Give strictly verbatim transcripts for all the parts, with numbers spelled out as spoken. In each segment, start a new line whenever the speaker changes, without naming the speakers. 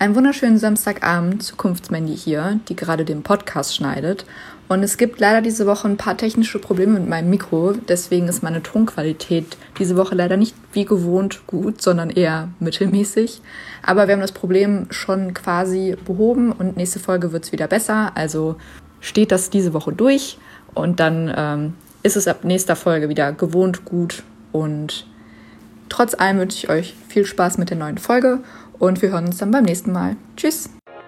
Einen wunderschönen Samstagabend, Zukunftsmandy hier, die gerade den Podcast schneidet. Und es gibt leider diese Woche ein paar technische Probleme mit meinem Mikro. Deswegen ist meine Tonqualität diese Woche leider nicht wie gewohnt gut, sondern eher mittelmäßig. Aber wir haben das Problem schon quasi behoben und nächste Folge wird es wieder besser. Also steht das diese Woche durch und dann ähm, ist es ab nächster Folge wieder gewohnt gut. Und trotz allem wünsche ich euch viel Spaß mit der neuen Folge und wir hören uns dann beim nächsten Mal. Tschüss!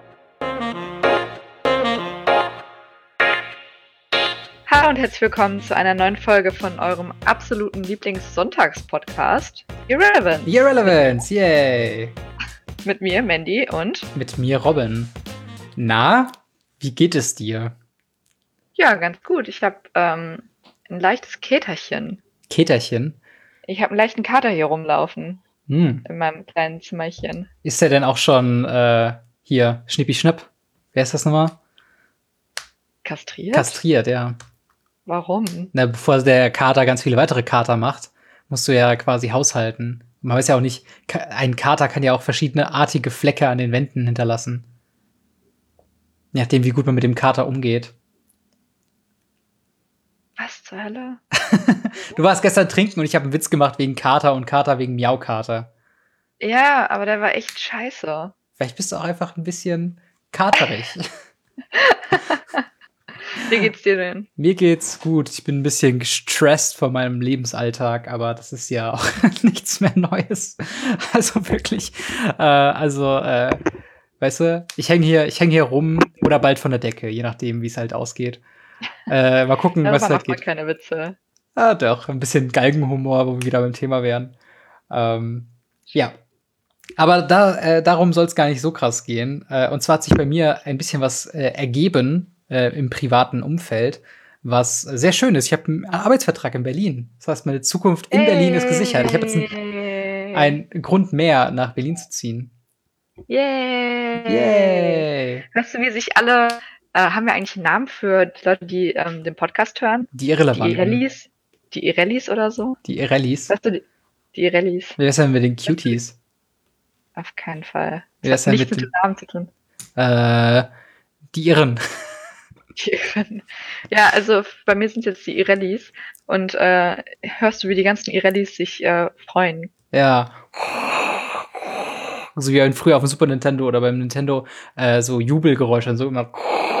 Hallo und herzlich willkommen zu einer neuen Folge von eurem absoluten Lieblings-Sonntags-Podcast Irrelevance.
Irrelevance, yay!
Mit mir, Mandy, und
mit mir, Robin. Na, wie geht es dir?
Ja, ganz gut. Ich habe ähm, ein leichtes Käterchen.
Käterchen?
Ich habe einen leichten Kater hier rumlaufen.
Hm.
In meinem kleinen Zimmerchen.
Ist der denn auch schon äh, hier, Schnippi-Schnapp? Wer ist das nochmal?
Kastriert?
Kastriert, ja.
Warum?
Na, bevor der Kater ganz viele weitere Kater macht, musst du ja quasi haushalten. Man weiß ja auch nicht, ein Kater kann ja auch verschiedene artige Flecke an den Wänden hinterlassen. Je nachdem, wie gut man mit dem Kater umgeht.
Was zur Hölle?
Du warst gestern trinken und ich habe einen Witz gemacht wegen Kater und Kater wegen Miaukater.
Ja, aber der war echt scheiße.
Vielleicht bist du auch einfach ein bisschen katerig.
Wie geht's dir denn?
Mir geht's gut. Ich bin ein bisschen gestresst von meinem Lebensalltag, aber das ist ja auch nichts mehr Neues. Also wirklich. Äh, also, äh, weißt du, ich hänge hier, ich häng hier rum oder bald von der Decke, je nachdem, wie es halt ausgeht. Äh, mal gucken, was da geht.
Keine Witze.
Ah, doch, ein bisschen Galgenhumor, wo wir wieder beim Thema wären. Ähm, ja. Aber da, äh, darum soll es gar nicht so krass gehen. Äh, und zwar hat sich bei mir ein bisschen was äh, ergeben äh, im privaten Umfeld, was sehr schön ist. Ich habe einen Arbeitsvertrag in Berlin. Das heißt, meine Zukunft in hey. Berlin ist gesichert. Ich habe jetzt einen, einen Grund mehr, nach Berlin zu ziehen.
Yay!
Yay!
Weißt du, wie sich alle äh, haben wir eigentlich einen Namen für die Leute, die ähm, den Podcast hören?
Die Irrelevanten.
Die Irrellis? Die Irrellis oder so?
Die Irrellis?
Weißt du, die, die Irrellis.
Wer ist denn mit den Cuties?
Auf keinen Fall.
Wer
Das
ist
hat
denn
nichts
mit
mit dem Namen zu tun.
Äh, die Irren.
Die Irren. Ja, also bei mir sind jetzt die Irrellis. Und äh, hörst du, wie die ganzen Irrellis sich äh, freuen?
Ja. So wie früher auf dem Super Nintendo oder beim Nintendo äh, so Jubelgeräusche, so immer.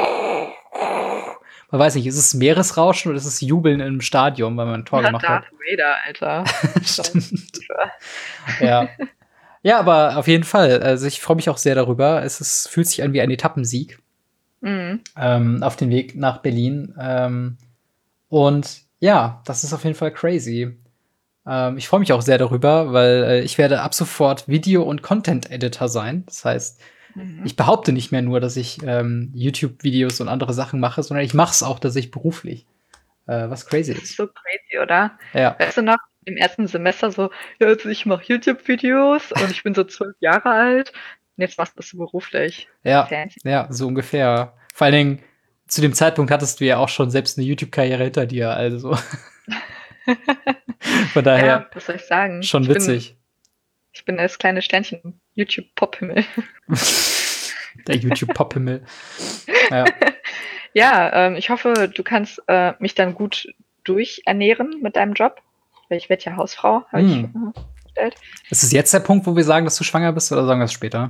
Man weiß nicht, ist es Meeresrauschen oder ist es Jubeln im Stadion, weil man ein Tor
ja,
gemacht
Darth
hat?
Vader, Alter.
Stimmt. Ja. Ja, aber auf jeden Fall. Also ich freue mich auch sehr darüber. Es ist, fühlt sich an wie ein Etappensieg
mhm.
ähm, auf dem Weg nach Berlin. Ähm, und ja, das ist auf jeden Fall crazy. Ähm, ich freue mich auch sehr darüber, weil äh, ich werde ab sofort Video- und Content-Editor sein. Das heißt, mhm. ich behaupte nicht mehr nur, dass ich ähm, YouTube-Videos und andere Sachen mache, sondern ich mache es auch tatsächlich beruflich. Äh, was crazy ist.
Das ist so crazy, oder?
Ja.
Weißt du noch, im ersten Semester so, ja, also ich mache YouTube-Videos und ich bin so zwölf Jahre alt und jetzt machst du das so beruflich.
Ja, ja, so ungefähr. Vor allen Dingen, zu dem Zeitpunkt hattest du ja auch schon selbst eine YouTube-Karriere hinter dir, also. Von daher.
Ja, was soll ich sagen?
Schon
ich
witzig.
Bin, ich bin das kleine Sternchen im YouTube-Pop-Himmel.
Der YouTube-Pop-Himmel. Ja,
ja ähm, ich hoffe, du kannst äh, mich dann gut durchernähren mit deinem Job. Weil ich werde ja Hausfrau, habe hm. ich gestellt.
Ist es jetzt der Punkt, wo wir sagen, dass du schwanger bist, oder sagen wir es später?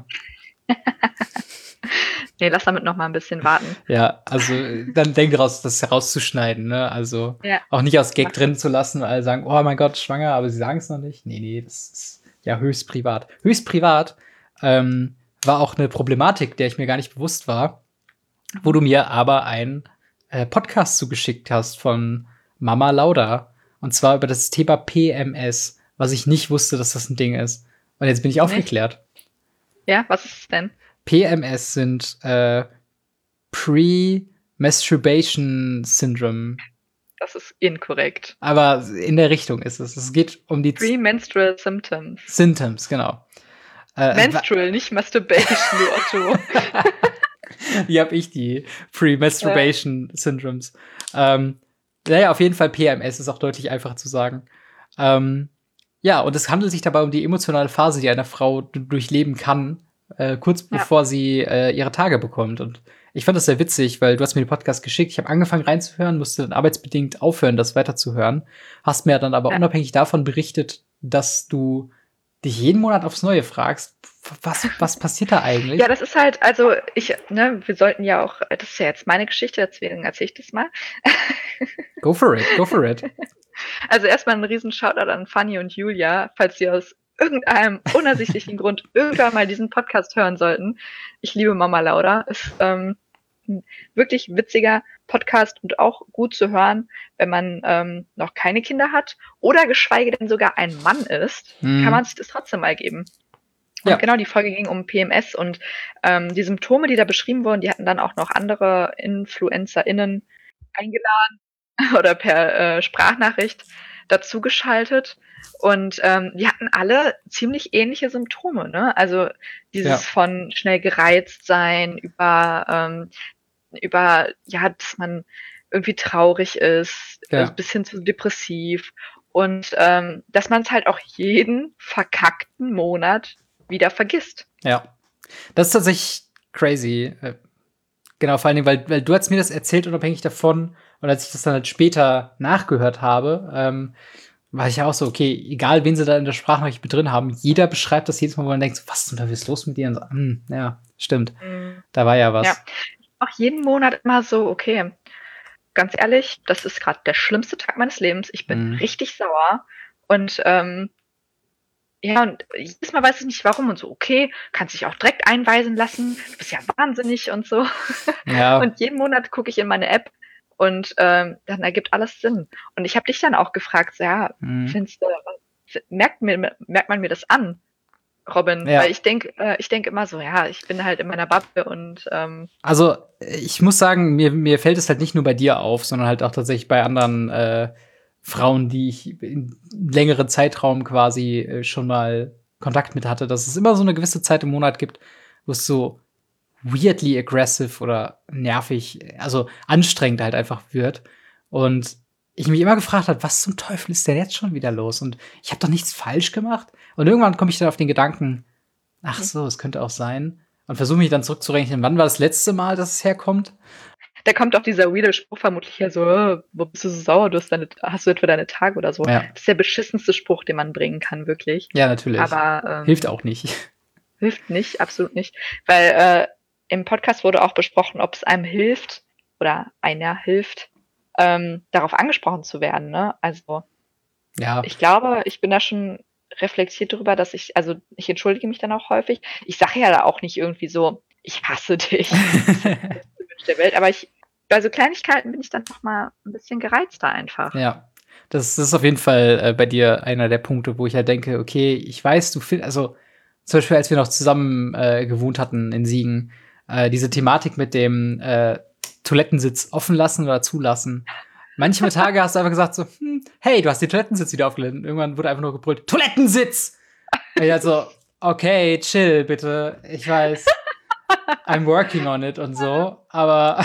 Nee, lass damit noch mal ein bisschen warten.
Ja, also dann denk daraus, das herauszuschneiden, ne? Also
ja.
auch nicht aus Gag drin zu lassen, weil alle sagen, oh mein Gott, schwanger, aber sie sagen es noch nicht. Nee, nee, das ist ja höchst privat. Höchst privat ähm, war auch eine Problematik, der ich mir gar nicht bewusst war, wo du mir aber einen äh, Podcast zugeschickt hast von Mama Lauda. Und zwar über das Thema P M S, was ich nicht wusste, dass das ein Ding ist. Und jetzt bin ich aufgeklärt.
Ja, was ist es denn?
P M S sind äh, Pre-Masturbation Syndrome.
Das ist inkorrekt.
Aber in der Richtung ist es. Es geht um die
Pre-Menstrual Symptoms.
Symptoms, genau.
Äh, Menstrual, nicht Masturbation, du Otto.
Die habe ich, die Pre-Masturbation ja. Syndromes. Ähm, Naja, auf jeden Fall P M S ist auch deutlich einfacher zu sagen. Ähm, ja, und es handelt sich dabei um die emotionale Phase, die eine Frau d- durchleben kann, äh, kurz
Ja.
bevor sie äh, ihre Tage bekommt. Und ich fand das sehr witzig, weil du hast mir den Podcast geschickt. Ich habe angefangen reinzuhören, musste dann arbeitsbedingt aufhören, das weiterzuhören. Hast mir dann aber
Ja.
unabhängig davon berichtet, dass du dich jeden Monat aufs Neue fragst, was, was passiert da eigentlich?
Ja, das ist halt, also ich, ne, wir sollten ja auch, das ist ja jetzt meine Geschichte, deswegen erzähle ich das mal.
Go for it, go for it.
Also erstmal ein riesen Shoutout an Fanny und Julia, falls sie aus irgendeinem unersichtlichen Grund irgendwann mal diesen Podcast hören sollten. Ich liebe Mama Lauda. Ist ähm, ein wirklich witziger Podcast und auch gut zu hören, wenn man ähm, noch keine Kinder hat oder geschweige denn sogar ein Mann ist,
Mhm.
kann man sich das trotzdem mal geben. Und
Ja.
genau, die Folge ging um P M S und ähm, die Symptome, die da beschrieben wurden, die hatten dann auch noch andere InfluencerInnen eingeladen oder per äh, Sprachnachricht dazu geschaltet. Und ähm, die hatten alle ziemlich ähnliche Symptome, ne? Also dieses
Ja.
von schnell gereizt sein, über, ähm, über, ja, dass man irgendwie traurig ist,
Ja.
also bis hin zu depressiv. Und ähm, dass man es halt auch jeden verkackten Monat wieder vergisst.
Ja. Das ist tatsächlich crazy. Äh, Genau, vor allen Dingen, weil, weil du hast mir das erzählt, unabhängig davon. Und als ich das dann halt später nachgehört habe, ähm, war ich ja auch so, okay, egal wen sie da in der Sprachnachricht mit drin haben, jeder beschreibt das jedes Mal, wo man denkt, so, was zum Teufel ist los mit dir? Und so, hm, ja, stimmt.
Mhm.
Da war ja was.
Ja. Auch jeden Monat immer so, okay, ganz ehrlich, das ist gerade der schlimmste Tag meines Lebens. Ich bin
Mhm.
richtig sauer. Und ähm, ja, und jedes Mal weiß ich nicht warum und so, okay, kannst dich auch direkt einweisen lassen, du bist ja wahnsinnig und so.
Ja.
Und jeden Monat gucke ich in meine App und ähm, dann ergibt alles Sinn. Und ich habe dich dann auch gefragt, so, ja,
Mhm.
findest du, merkt, mir, merkt man mir das an, Robin?
Ja.
Weil ich denke äh, ich denk immer so, ja, ich bin halt in meiner Bubble und ähm,
Also, ich muss sagen, mir, mir fällt es halt nicht nur bei dir auf, sondern halt auch tatsächlich bei anderen äh, Frauen, die ich in längeren Zeitraum quasi äh, schon mal Kontakt mit hatte, dass es immer so eine gewisse Zeit im Monat gibt, wo es so weirdly aggressive oder nervig, also anstrengend halt einfach wird. Und ich mich immer gefragt habe, was zum Teufel ist denn jetzt schon wieder los? Und ich habe doch nichts falsch gemacht. Und irgendwann komme ich dann auf den Gedanken, ach so, es könnte auch sein. Und versuche mich dann zurückzurechnen, wann war das letzte Mal, dass es herkommt?
da kommt auch dieser weirde Spruch vermutlich her, so, äh, wo bist du so sauer, du hast, deine, hast du etwa deine Tage oder so.
Ja.
Das ist der beschissenste Spruch, den man bringen kann, wirklich.
Ja, natürlich.
Aber ähm,
Hilft auch nicht.
Hilft nicht, absolut nicht. Weil äh, im Podcast wurde auch besprochen, ob es einem hilft oder einer hilft, ähm, darauf angesprochen zu werden. Ne? Also
Ja.
ich glaube, ich bin da schon reflektiert darüber, dass ich, also ich entschuldige mich dann auch häufig. Ich sage ja da auch nicht irgendwie so, ich hasse dich, das ist der Mensch der Welt, aber ich, bei so Kleinigkeiten bin ich dann noch mal ein bisschen gereizter einfach.
Ja, das, das ist auf jeden Fall äh, bei dir einer der Punkte, wo ich halt denke, okay, ich weiß, du findest, also zum Beispiel, als wir noch zusammen äh, gewohnt hatten in Siegen, äh, diese Thematik mit dem äh, Toilettensitz offen lassen oder zulassen. Manche Tage hast du einfach gesagt so, hm, hey, du hast den Toilettensitz wieder aufgeladen. Irgendwann wurde einfach nur gebrüllt, Toilettensitz! Und ich dachte so, okay, chill bitte. Ich weiß, I'm working on it und so, aber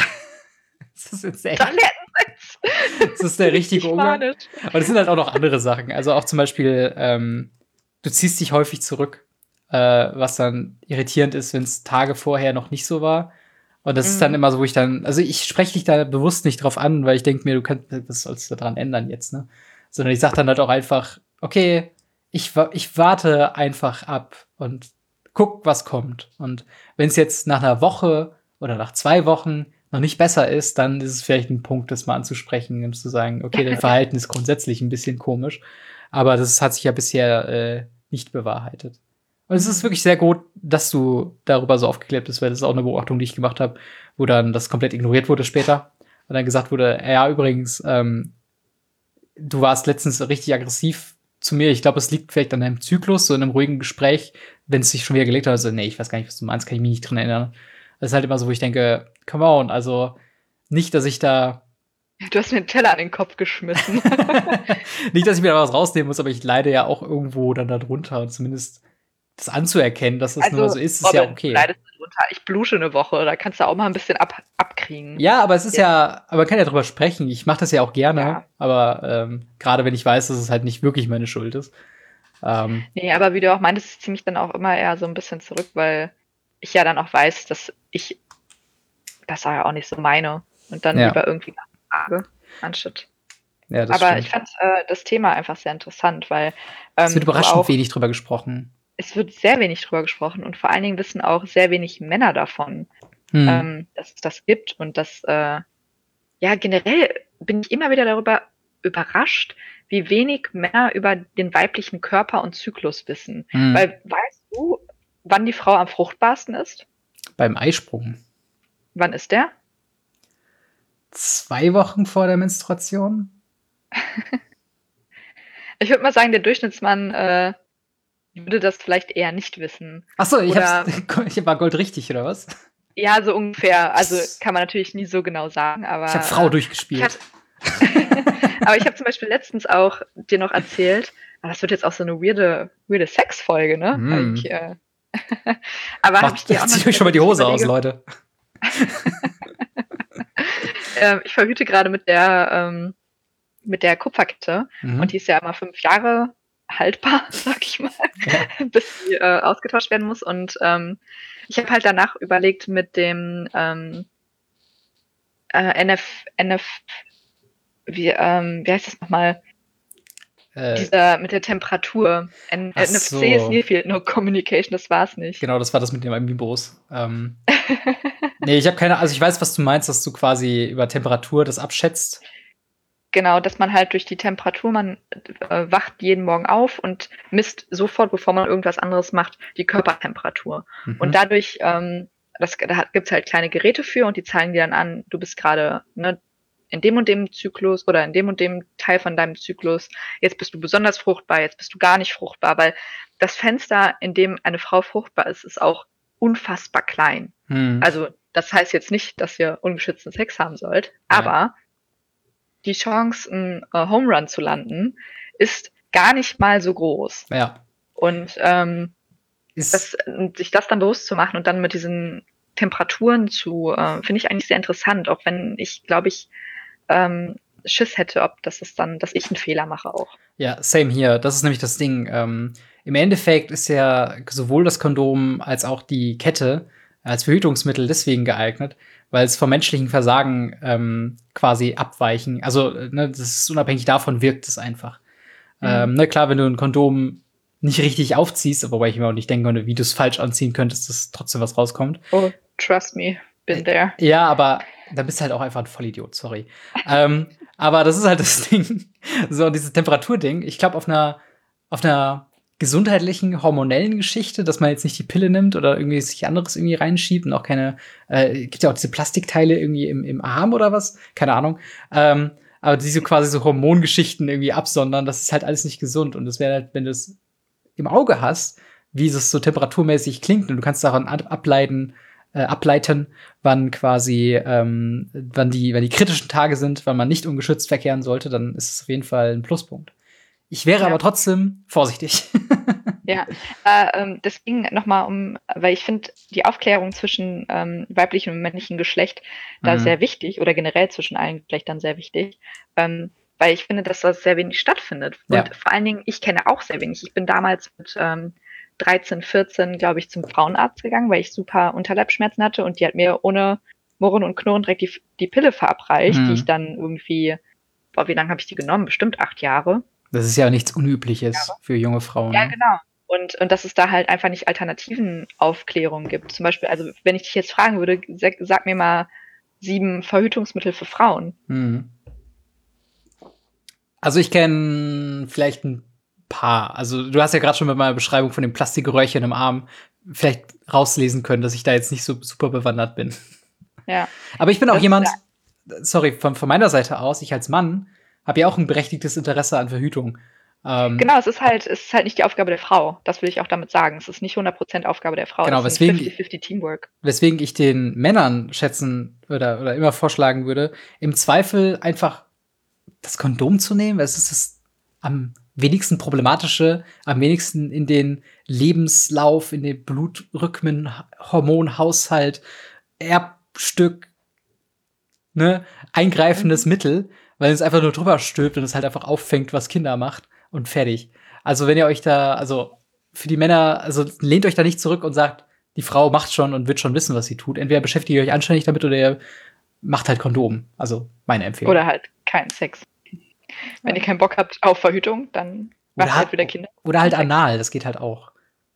es ist jetzt echt,
Toilettensitz!
es ist der richtige
Ich
Umgang.
warne.
Aber es sind halt auch noch andere Sachen. Also auch zum Beispiel, ähm, du ziehst dich häufig zurück, äh, was dann irritierend ist, wenn es Tage vorher noch nicht so war. Und das
Mhm.
ist dann immer so, wo ich dann, also ich spreche dich da bewusst nicht drauf an, weil ich denke mir, du kannst, was sollst du daran ändern jetzt, ne? Sondern ich sag dann halt auch einfach, okay, ich, wa- ich warte einfach ab und guck, was kommt. Und wenn es jetzt nach einer Woche oder nach zwei Wochen noch nicht besser ist, dann ist es vielleicht ein Punkt, das mal anzusprechen und zu sagen, okay, dein Verhalten ist grundsätzlich ein bisschen komisch. Aber das hat sich ja bisher äh, nicht bewahrheitet. Und es ist wirklich sehr gut, dass du darüber so aufgeklärt bist, weil das ist auch eine Beobachtung, die ich gemacht habe, wo dann das komplett ignoriert wurde später. Und dann gesagt wurde, ja, übrigens, ähm, du warst letztens richtig aggressiv zu mir. Ich glaube, es liegt vielleicht an deinem Zyklus, so in einem ruhigen Gespräch, wenn es sich schon wieder gelegt hat. Also, nee, ich weiß gar nicht, was du meinst, kann ich mich nicht dran erinnern. Das ist halt immer so, wo ich denke, come on, also nicht, dass ich da
Du hast mir einen Teller an den Kopf geschmissen.
nicht, dass ich mir da was rausnehmen muss, aber ich leide ja auch irgendwo dann darunter. Und zumindest das anzuerkennen, dass das nur so ist, ist ja
Robin,
okay.
du leidest darunter. Ich blusche eine Woche, da kannst du auch mal ein bisschen ab, abkriegen.
Ja, aber es ist ja, aber man kann ja drüber sprechen. Ich mache das ja auch gerne,
Ja.
aber ähm, gerade wenn ich weiß, dass es halt nicht wirklich meine Schuld ist. Ähm,
Nee, aber wie du auch meintest, ich ziehe mich dann auch immer eher so ein bisschen zurück, weil ich ja dann auch weiß, dass ich das ja auch nicht so meine und dann
Ja.
lieber irgendwie nachfrage, anstatt.
Ja, das
Aber
stimmt.
ich fand äh, das Thema einfach sehr interessant, weil
Es wird
ähm, du
überraschend
auch,
wenig drüber gesprochen.
es wird sehr wenig drüber gesprochen und vor allen Dingen wissen auch sehr wenig Männer davon,
Hm.
ähm, dass es das gibt und dass, äh, ja, generell bin ich immer wieder darüber überrascht, wie wenig Männer über den weiblichen Körper und Zyklus wissen.
Hm.
Weil, weißt du, wann die Frau am fruchtbarsten ist?
Beim Eisprung.
Wann ist der?
Zwei Wochen vor der Menstruation?
Ich würde mal sagen, der Durchschnittsmann äh, würde das vielleicht eher nicht wissen.
Achso, ich,
Oder-
hab's, ich war Gold richtig, oder was?
Ja, so ungefähr. Also kann man natürlich nie so genau sagen, aber.
Ich habe Frau
äh,
durchgespielt.
ich hab- aber ich habe zum Beispiel letztens auch dir noch erzählt, aber das wird jetzt auch so eine weirde, weirde Sex-Folge, ne?
Mm.
Weil Ich, äh, aber habe ich dir auch noch
Zieht euch schon mal die Hose aus,
überlege,
Leute.
ähm, ich verhüte gerade mit der ähm, mit der Kupferkette
Mhm.
und die ist ja immer fünf Jahre haltbar, sag ich mal,
Ja.
bis sie äh, ausgetauscht werden muss. Und ähm, ich habe halt danach überlegt mit dem ähm, äh, N F, N F, wie, ähm, wie heißt das nochmal?
Äh,
Dieser mit der Temperatur. N
Ach
N F C
so.
ist Near Field No Communication, das war's nicht.
genau, das war das mit dem Amiibos. Ähm, nee, ich habe keine, also ich weiß, was du meinst, dass du quasi über Temperatur das abschätzt.
Genau, dass man halt durch die Temperatur, man äh, wacht jeden Morgen auf und misst sofort, bevor man irgendwas anderes macht, die Körpertemperatur.
Mhm.
Und dadurch, ähm, das, da gibt's halt kleine Geräte für und die zeigen dir dann an, du bist gerade ne, in dem und dem Zyklus oder in dem und dem Teil von deinem Zyklus. Jetzt bist du besonders fruchtbar, jetzt bist du gar nicht fruchtbar, weil das Fenster, in dem eine Frau fruchtbar ist, ist auch unfassbar klein.
Hm.
Also das heißt jetzt nicht, dass ihr ungeschützten Sex haben sollt,
Ja.
aber die Chance, einen äh, Home Run zu landen, ist gar nicht mal so groß.
ja.
Und ähm,
Ist,
das, und sich das dann bewusst zu machen und dann mit diesen Temperaturen zu, äh, finde ich eigentlich sehr interessant, auch wenn ich, glaube ich, ähm, Schiss hätte, ob das ist dann, dass ich einen Fehler mache auch.
Ja, same hier. Das ist nämlich das Ding. Ähm, Im Endeffekt ist ja sowohl das Kondom als auch die Kette als Verhütungsmittel deswegen geeignet, weil es vom menschlichen Versagen ähm, quasi abweichen. Also, ne, das ist unabhängig davon, wirkt es einfach.
Mhm.
Ähm, ne, klar, wenn du ein Kondom nicht richtig aufziehst, wobei ich mir auch nicht denken könnte, wie du es falsch anziehen könntest, dass trotzdem was rauskommt.
Oh, trust me, been there.
Ja, aber da bist du halt auch einfach ein Vollidiot, sorry. ähm, aber das ist halt das Ding. So, dieses Temperaturding. Ich glaube, auf einer, auf einer gesundheitlichen, hormonellen Geschichte, dass man jetzt nicht die Pille nimmt oder irgendwie sich anderes irgendwie reinschiebt und auch keine, äh, gibt ja auch diese Plastikteile irgendwie im, im Arm oder was? Keine Ahnung. Ähm, aber diese quasi so Hormongeschichten irgendwie absondern, das ist halt alles nicht gesund. Und das wäre halt, wenn du es im Auge hast, wie es so temperaturmäßig klingt und du kannst daran ab- ableiten, äh, ableiten, wann quasi, ähm, wann die, wann die kritischen Tage sind, wann man nicht ungeschützt verkehren sollte, dann ist es auf jeden Fall ein Pluspunkt. Ich wäre
Ja.
aber trotzdem vorsichtig.
Ja, äh, ähm, das ging nochmal um, weil ich finde, die Aufklärung zwischen ähm, weiblichem und männlichem Geschlecht da
Mhm.
sehr wichtig oder generell zwischen allen Geschlechtern sehr wichtig, ähm, weil ich finde, dass das sehr wenig stattfindet. Und
Ja.
vor allen Dingen, ich kenne auch sehr wenig. Ich bin damals mit ähm, dreizehn, vierzehn, glaube ich, zum Frauenarzt gegangen, weil ich super Unterleibsschmerzen hatte und die hat mir ohne Murren und Knurren direkt die, die Pille verabreicht,
Mhm.
die ich dann irgendwie, boah, wie lange habe ich die genommen? Bestimmt acht Jahre.
Das ist ja nichts Unübliches für junge Frauen.
Ja,
ne?
genau. Und, und dass es da halt einfach nicht alternativen Aufklärungen gibt. Zum Beispiel, also wenn ich dich jetzt fragen würde, sag, sag mir mal sieben Verhütungsmittel für Frauen.
Mhm. Also ich kenne vielleicht ein paar. Also du hast ja gerade schon mit meiner Beschreibung von dem Plastikröhrchen im Arm vielleicht rauslesen können, dass ich da jetzt nicht so super bewandert bin.
Ja.
Aber ich bin auch
Das-
jemand, sorry, von, von meiner Seite aus, ich als Mann habe ja auch ein berechtigtes Interesse an Verhütung. Ähm,
Genau, es ist halt, es ist halt nicht die Aufgabe der Frau. Das will ich auch damit sagen. Es ist nicht hundert Prozent Aufgabe der Frau.
Genau,
das ist
weswegen-
fünfzig fünfzig Teamwork.
Weswegen ich den Männern schätzen oder, oder immer vorschlagen würde, im Zweifel einfach das Kondom zu nehmen, weil es ist das am wenigsten problematische, am wenigsten in den Lebenslauf, in den Blutrhythmen, Hormonhaushalt, Erbstück, ne, eingreifendes Mittel, weil es einfach nur drüber stülpt und es halt einfach auffängt, was Kinder macht und fertig. Also wenn ihr euch da, also für die Männer, also lehnt euch da nicht zurück und sagt, die Frau macht schon und wird schon wissen, was sie tut. Entweder beschäftigt ihr euch anständig damit oder ihr macht halt Kondom. Also meine Empfehlung.
Oder halt keinen Sex. Wenn ihr keinen Bock habt auf Verhütung, dann macht halt wieder Kinder.
Oder halt anal, das geht halt auch.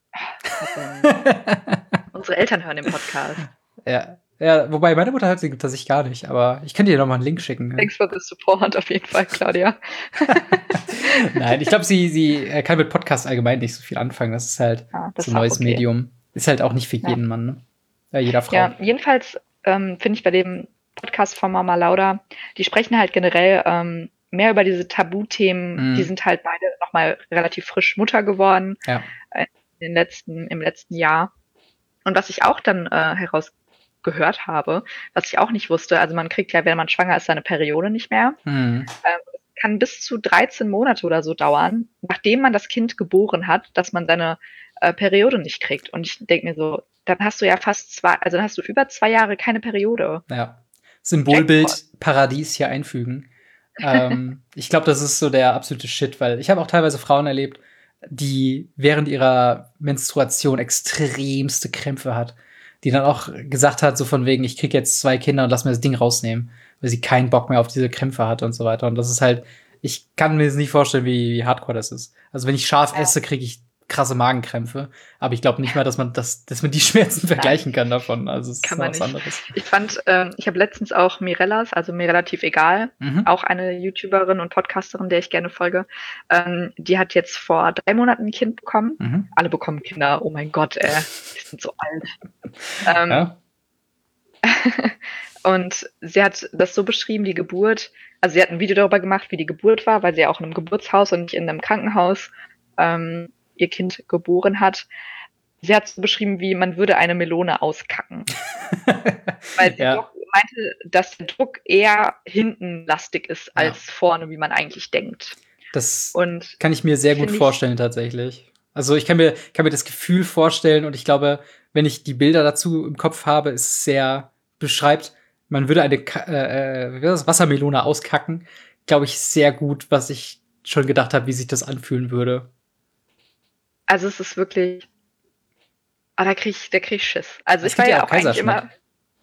Unsere Eltern hören den Podcast.
Ja, ja, wobei meine Mutter hört sie tatsächlich gar nicht, aber ich könnte dir noch mal einen Link schicken.
Thanks for the support auf jeden Fall, Claudia.
Nein, ich glaube, sie, sie kann mit Podcast allgemein nicht so viel anfangen. Das ist halt
Ah, das
so
ist
ein
auch
neues
okay.
Medium. Ist halt auch nicht für
Ja.
jeden Mann, ne? Ja, jeder Frau.
Ja, jedenfalls ähm, finde ich bei dem Podcast von Mama Lauda, die sprechen halt generell ähm, mehr über diese Tabuthemen.
Mhm.
Die sind halt beide nochmal relativ frisch Mutter geworden
Ja.
in den letzten, im letzten Jahr. Und was ich auch dann äh, herausgehört habe, was ich auch nicht wusste, also man kriegt ja, wenn man schwanger ist, seine Periode nicht mehr.
Mhm.
Kann bis zu dreizehn Monate oder so dauern, nachdem man das Kind geboren hat, dass man seine äh, Periode nicht kriegt. Und ich denke mir so, dann hast du ja fast zwei, also dann hast du über zwei Jahre keine Periode.
Ja. Symbolbild
Jackpot.
Paradies hier einfügen. ähm, ich glaube, das ist so der absolute Shit, weil ich habe auch teilweise Frauen erlebt, die während ihrer Menstruation extremste Krämpfe hat, die dann auch gesagt hat, so von wegen, ich krieg jetzt zwei Kinder und lass mir das Ding rausnehmen, weil sie keinen Bock mehr auf diese Krämpfe hat und so weiter. Und das ist halt, ich kann mir das nicht vorstellen, wie, wie hardcore das ist. Also wenn ich scharf
Ja.
esse, kriege ich krasse Magenkrämpfe, aber ich glaube nicht mal, dass man das, dass man die Schmerzen vergleichen kann davon. Also es
Kann
ist noch
man
was
nicht.
anderes.
Ich fand, ähm, ich habe letztens auch Mirellas, also mir relativ egal,
Mhm.
auch eine YouTuberin und Podcasterin, der ich gerne folge, ähm, die hat jetzt vor drei Monaten ein Kind bekommen.
Mhm.
Alle bekommen Kinder, oh mein Gott, ey, die sind so alt. Ähm,
Ja.
Und sie hat das so beschrieben, die Geburt, also sie hat ein Video darüber gemacht, wie die Geburt war, weil sie ja auch in einem Geburtshaus und nicht in einem Krankenhaus ähm, ihr Kind geboren hat. Sie hat es so beschrieben, wie man würde eine Melone auskacken. Weil sie
Ja.
doch meinte, dass der Druck eher hinten lastig ist als vorne, wie man eigentlich denkt.
Das
Und
kann ich mir sehr gut
Find ich-
vorstellen, tatsächlich. Also ich kann mir, kann mir das Gefühl vorstellen und ich glaube, wenn ich die Bilder dazu im Kopf habe, ist es sehr beschreibt, man würde eine Ka- äh, äh, wie heißt das? Wassermelone auskacken, glaube ich, sehr gut, was ich schon gedacht habe, wie sich das anfühlen würde.
also es ist wirklich, ah, da krieg ich, da krieg ich Schiss. Also
Es
ich
gibt
war
ja
ja
auch
auch eigentlich
Kaiserschnitt.
immer,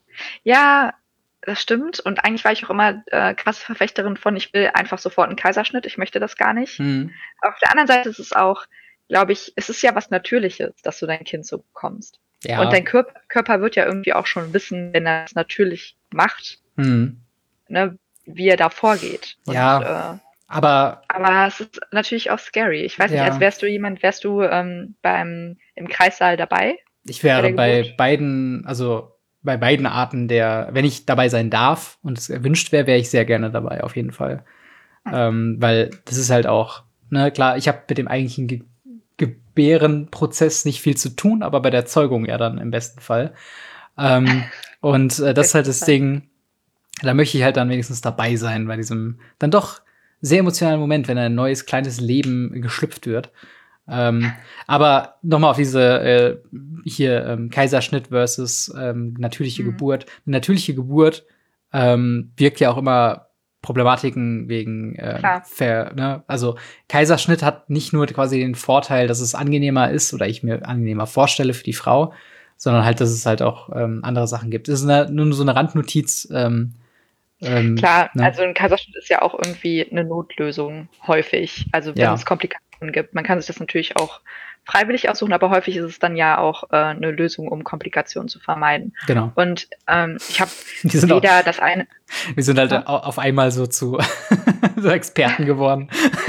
ja, das stimmt. Und eigentlich war ich auch immer äh, krasse Verfechterin von, ich will einfach sofort einen Kaiserschnitt, ich möchte das gar nicht.
Hm.
Auf der anderen Seite ist es auch, glaube ich, es ist ja was Natürliches, dass du dein Kind so bekommst.
Ja.
Und dein Körper, Körper wird ja irgendwie auch schon wissen, wenn er es natürlich macht,
hm.
ne, wie er da vorgeht. Und,
Ja.
äh,
Aber
aber es ist natürlich auch scary. Ich weiß
Ja.
nicht, als wärst du jemand, wärst du ähm, beim im Kreissaal dabei?
ich wäre
Bei der
bei
Geburt?
beiden, also bei beiden Arten der, wenn ich dabei sein darf und es erwünscht wäre, wäre ich sehr gerne dabei, auf jeden Fall. Ähm, weil das ist halt auch, ne, klar, ich habe mit dem eigentlichen Ge Gebärenprozess nicht viel zu tun, aber bei der Zeugung ja dann im besten Fall. Ähm, und äh, das ist halt das
Besten Fall.
Ding, da möchte ich halt dann wenigstens dabei sein bei diesem dann doch sehr emotionalen Moment, wenn ein neues kleines Leben geschlüpft wird. Ähm, aber nochmal auf diese äh, hier ähm, Kaiserschnitt versus ähm, natürliche
Mhm.
Geburt. Eine natürliche Geburt ähm, wirkt ja auch immer Problematiken wegen äh,
Klar.
ver, ne? Also Kaiserschnitt hat nicht nur quasi den Vorteil, dass es angenehmer ist oder ich mir angenehmer vorstelle für die Frau, sondern halt, dass es halt auch ähm, andere Sachen gibt. Das ist eine, nur so eine Randnotiz. Ähm, ähm,
Klar,
ne?
also ein Kaiserschnitt ist ja auch irgendwie eine Notlösung häufig. Also wenn
Ja.
es Komplikationen gibt. Man kann sich das natürlich auch freiwillig aussuchen, aber häufig ist es dann ja auch äh, eine Lösung, um Komplikationen zu vermeiden.
Genau.
Und ähm, ich habe
Wir sind, auch,
weder das eine,
wir sind halt
Ja.
au- auf einmal so zu so Experten geworden.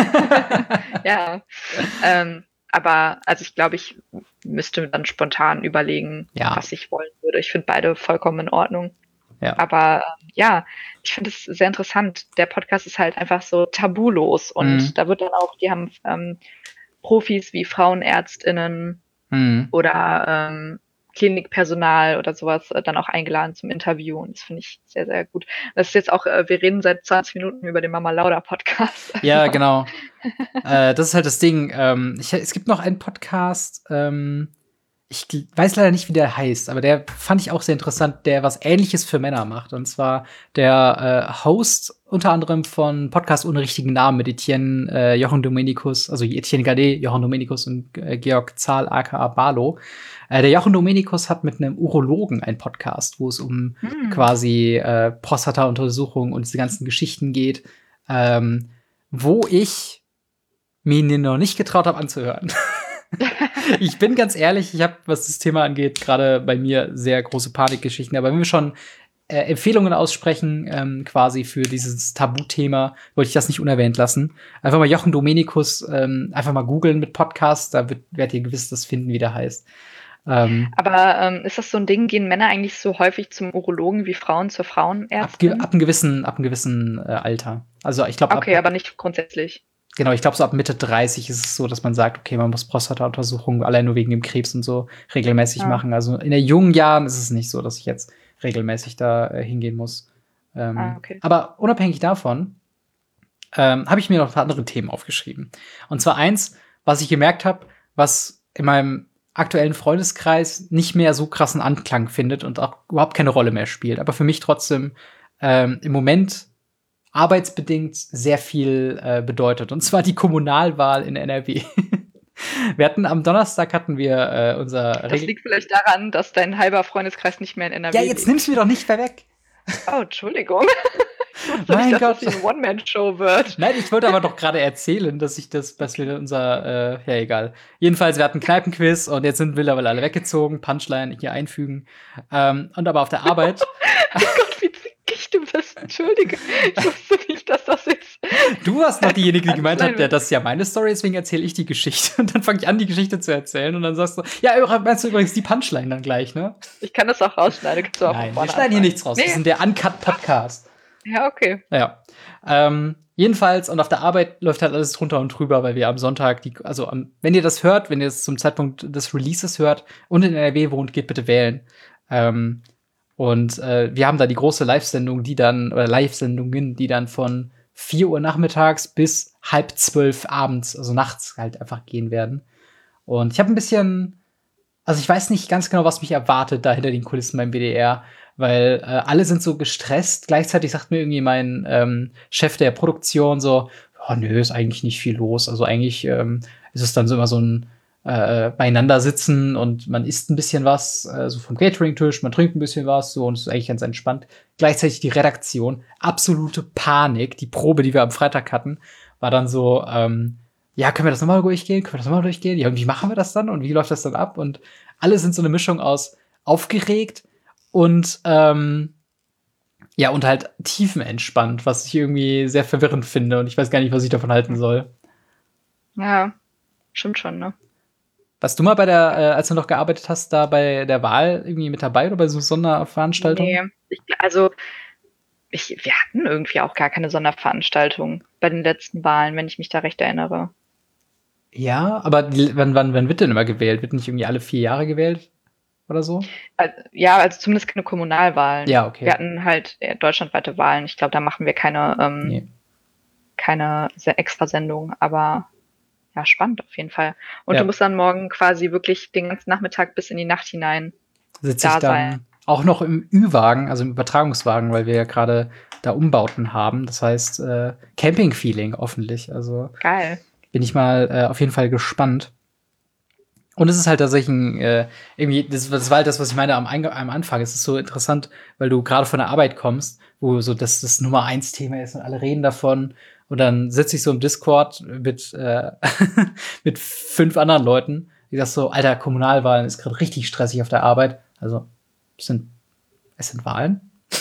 ja, ähm, aber also ich glaube, ich müsste dann spontan überlegen,
Ja.
was ich wollen würde. Ich finde beide vollkommen in Ordnung.
Ja.
Aber ähm, ja, ich finde es sehr interessant. Der Podcast ist halt einfach so tabulos und
Mhm.
da wird dann auch, die haben ähm, Profis wie FrauenärztInnen
Mhm.
oder ähm, Klinikpersonal oder sowas äh, dann auch eingeladen zum Interview und das finde ich sehr, sehr gut. Das ist jetzt auch, äh, wir reden seit zwanzig Minuten über den Mama Lauda Podcast.
Ja, genau. äh, das ist halt das Ding. Ähm, ich, es gibt noch einen Podcast, ähm, ich weiß leider nicht, wie der heißt, aber der fand ich auch sehr interessant, der was Ähnliches für Männer macht. Und zwar der äh, Host unter anderem von Podcast ohne richtigen Namen mit Etienne, äh, Jochen Dominikus, also Etienne Gade, Jochen Dominikus und äh, Georg Zahl aka Barlow. Äh, der Jochen Dominikus hat mit einem Urologen einen Podcast, wo es um hm. quasi äh, Prostata-Untersuchungen und diese ganzen Geschichten geht, ähm, wo ich mir noch nicht getraut habe anzuhören. Ich bin ganz ehrlich, ich habe, was das Thema angeht, gerade bei mir sehr große Panikgeschichten. Aber wenn wir schon äh, Empfehlungen aussprechen, ähm, quasi für dieses Tabuthema, wollte ich das nicht unerwähnt lassen. Einfach mal Jochen Dominikus, ähm, einfach mal googeln mit Podcast, da wird, werdet ihr gewiss das finden, wie der heißt. Ähm,
Aber ähm, ist das so ein Ding, gehen Männer eigentlich so häufig zum Urologen wie Frauen zur Frauenärztin?
Ab, ab einem gewissen, ab einem gewissen äh, Alter. Also ich glaube.
Okay, ab, aber nicht grundsätzlich.
Genau, ich glaube, so ab Mitte dreißig ist es so, dass man sagt, okay, man muss Prostata-Untersuchungen allein nur wegen dem Krebs und so regelmäßig ja. machen. Also in den jungen Jahren ist es nicht so, dass ich jetzt regelmäßig da äh, hingehen muss. Ähm, ah, okay. Aber unabhängig davon ähm, habe ich mir noch ein paar andere Themen aufgeschrieben. Und zwar eins, was ich gemerkt habe, was in meinem aktuellen Freundeskreis nicht mehr so krassen Anklang findet und auch überhaupt keine Rolle mehr spielt. Aber für mich trotzdem ähm, im Moment arbeitsbedingt sehr viel äh, bedeutet. Und zwar die Kommunalwahl in N R W. Wir hatten am Donnerstag hatten wir äh, unser
Das Regel- liegt vielleicht daran, dass dein halber Freundeskreis nicht mehr in N R W
ist. Ja, jetzt nimmst du mir doch nicht mehr weg.
Oh, Entschuldigung. Ich wusste
mein
nicht,
Gott.
dass das eine One-Man-Show wird.
Nein, ich wollte aber doch gerade erzählen, dass ich das, dass wir unser, äh, ja egal. Jedenfalls, wir hatten Kneipenquiz und jetzt sind mittlerweile alle weggezogen. Punchline hier einfügen. Ähm, und aber auf der Arbeit.
Oh Gott, wie zickig du bist. Entschuldige. Ich wusste nicht, dass das jetzt.
Du warst noch diejenige, die gemeint hat, ja, das ist ja meine Story, deswegen erzähle ich die Geschichte. Und dann fange ich an, die Geschichte zu erzählen. Und dann sagst du, ja, meinst du übrigens die Punchline dann gleich, ne?
Ich kann das auch rausschneiden. Gibt's auch
Nein, wir schneiden hier nichts raus. Nee. Das ist der Uncut-Podcast.
Ja, okay.
Ja. Ähm, jedenfalls, und auf der Arbeit läuft halt alles drunter und drüber, weil wir am Sonntag, die, also am, wenn ihr das hört, wenn ihr das zum Zeitpunkt des Releases hört und in N R W wohnt, geht bitte wählen. Ähm, und äh, wir haben da die große Live-Sendung, die dann, oder Live-Sendungen, die dann von vier Uhr nachmittags bis halb zwölf abends, also nachts halt einfach gehen werden. Und ich habe ein bisschen, also ich weiß nicht ganz genau, was mich erwartet da hinter den Kulissen beim B D R, weil äh, alle sind so gestresst. Gleichzeitig sagt mir irgendwie mein ähm, Chef der Produktion so, oh nö, ist eigentlich nicht viel los. Also eigentlich ähm, ist es dann so immer so ein äh, beieinander sitzen und man isst ein bisschen was, äh, so vom Catering-Tisch, man trinkt ein bisschen was, so, und es ist eigentlich ganz entspannt. Gleichzeitig die Redaktion, absolute Panik. Die Probe, die wir am Freitag hatten, war dann so, ähm, ja, können wir das nochmal durchgehen? Können wir das nochmal durchgehen? Ja, und wie machen wir das dann? Und wie läuft das dann ab? Und alle sind so eine Mischung aus aufgeregt und ähm, ja, und halt tiefenentspannt, was ich irgendwie sehr verwirrend finde. Und ich weiß gar nicht, was ich davon halten soll.
Ja, stimmt schon, ne?
Warst du mal bei der, äh, als du noch gearbeitet hast, da bei der Wahl irgendwie mit dabei oder bei so Sonderveranstaltungen?
Nee, ich, also ich, wir hatten irgendwie auch gar keine Sonderveranstaltung bei den letzten Wahlen, wenn ich mich da recht erinnere.
Ja, aber die, wann, wann, wann wird denn immer gewählt? Wird nicht irgendwie alle vier Jahre gewählt? Oder so?
Also, ja, also zumindest keine Kommunalwahlen.
Ja, okay.
Wir hatten halt äh, deutschlandweite Wahlen. Ich glaube, da machen wir keine, ähm,
nee.
keine Extrasendung, aber ja, spannend auf jeden Fall. Und
ja.
du musst dann morgen quasi wirklich den ganzen Nachmittag bis in die Nacht hinein
Sitze ich dann sein. Auch noch im Ü-Wagen, also im Übertragungswagen, weil wir ja gerade da Umbauten haben. Das heißt, äh, Camping-Feeling hoffentlich. Also
geil.
Bin ich mal äh, auf jeden Fall gespannt. Und es ist halt tatsächlich ein, äh, irgendwie, das, das war halt das, was ich meine am, am Anfang. Es ist so interessant, weil du gerade von der Arbeit kommst, wo so das, das Nummer eins Thema ist und alle reden davon. Und dann sitze ich so im Discord mit, äh, mit fünf anderen Leuten, die das so, Alter, Kommunalwahlen ist gerade richtig stressig auf der Arbeit. Also, es sind, es sind Wahlen.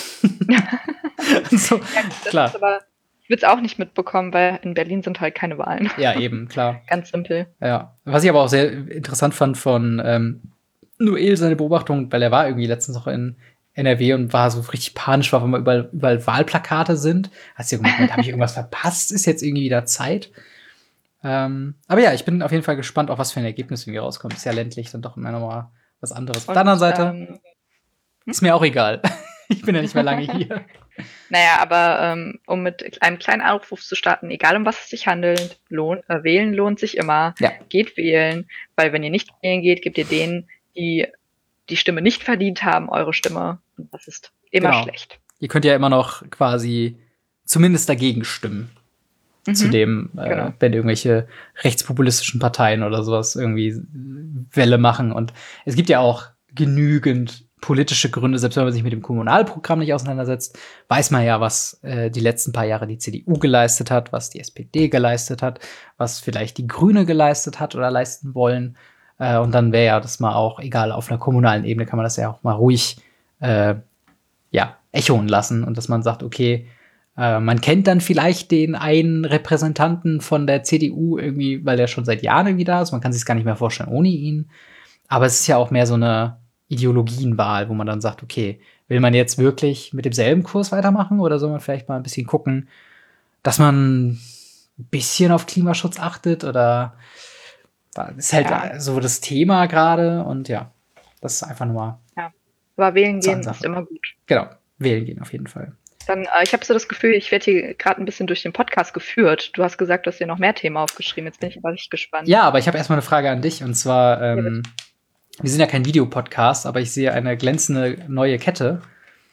so,
ja, das
klar.
Ist aber ich würde es auch nicht mitbekommen, weil in Berlin sind halt keine Wahlen.
Ja, eben, klar.
Ganz simpel.
Ja. Was ich aber auch sehr interessant fand von ähm, Noel, seine Beobachtung, weil er war irgendwie letztens noch in N R W und war so richtig panisch, weil immer überall, überall Wahlplakate sind. Hast du gemeint, habe ich irgendwas verpasst? Ist jetzt irgendwie wieder Zeit? Ähm, aber ja, ich bin auf jeden Fall gespannt, auf was für ein Ergebnis irgendwie rauskommt. Ist ja ländlich dann doch immer noch mal was anderes. Auf der anderen Seite ähm, ist mir auch egal. Ich bin ja nicht mehr lange hier.
Naja, aber ähm, um mit einem kleinen Aufruf zu starten, egal um was es sich handelt, lohnt, äh, wählen lohnt sich immer.
Ja.
Geht wählen, weil wenn ihr nicht wählen geht, gebt ihr denen, die die Stimme nicht verdient haben, eure Stimme. Und das ist immer
Genau.
schlecht.
Ihr könnt ja immer noch quasi zumindest dagegen stimmen.
Mhm.
Zu dem, äh,
Genau.
wenn irgendwelche rechtspopulistischen Parteien oder sowas irgendwie Welle machen. Und es gibt ja auch genügend politische Gründe, selbst wenn man sich mit dem Kommunalprogramm nicht auseinandersetzt, weiß man ja, was äh, die letzten paar Jahre die C D U geleistet hat, was die S P D geleistet hat, was vielleicht die Grüne geleistet hat oder leisten wollen. Äh, und dann wäre ja das mal auch, egal, auf einer kommunalen Ebene kann man das ja auch mal ruhig äh, ja, echoen lassen. Und dass man sagt, okay, äh, man kennt dann vielleicht den einen Repräsentanten von der C D U irgendwie, weil der schon seit Jahren irgendwie da ist. Man kann sich es gar nicht mehr vorstellen ohne ihn. Aber es ist ja auch mehr so eine Ideologienwahl, wo man dann sagt, okay, will man jetzt wirklich mit demselben Kurs weitermachen oder soll man vielleicht mal ein bisschen gucken, dass man ein bisschen auf Klimaschutz achtet oder das ist halt
Ja.
so das Thema gerade und ja, das ist einfach nur mal
Aber wählen
zur
gehen
Ansage.
ist immer gut.
Genau, wählen gehen auf jeden Fall.
Dann, äh, ich habe so das Gefühl, ich werde hier gerade ein bisschen durch den Podcast geführt. Du hast gesagt, du hast dir noch mehr Themen aufgeschrieben. Jetzt bin ich aber richtig gespannt.
Ja, aber ich habe erstmal eine Frage an dich und zwar,
Ja,
ähm, wir sind ja kein Videopodcast, aber ich sehe eine glänzende neue Kette.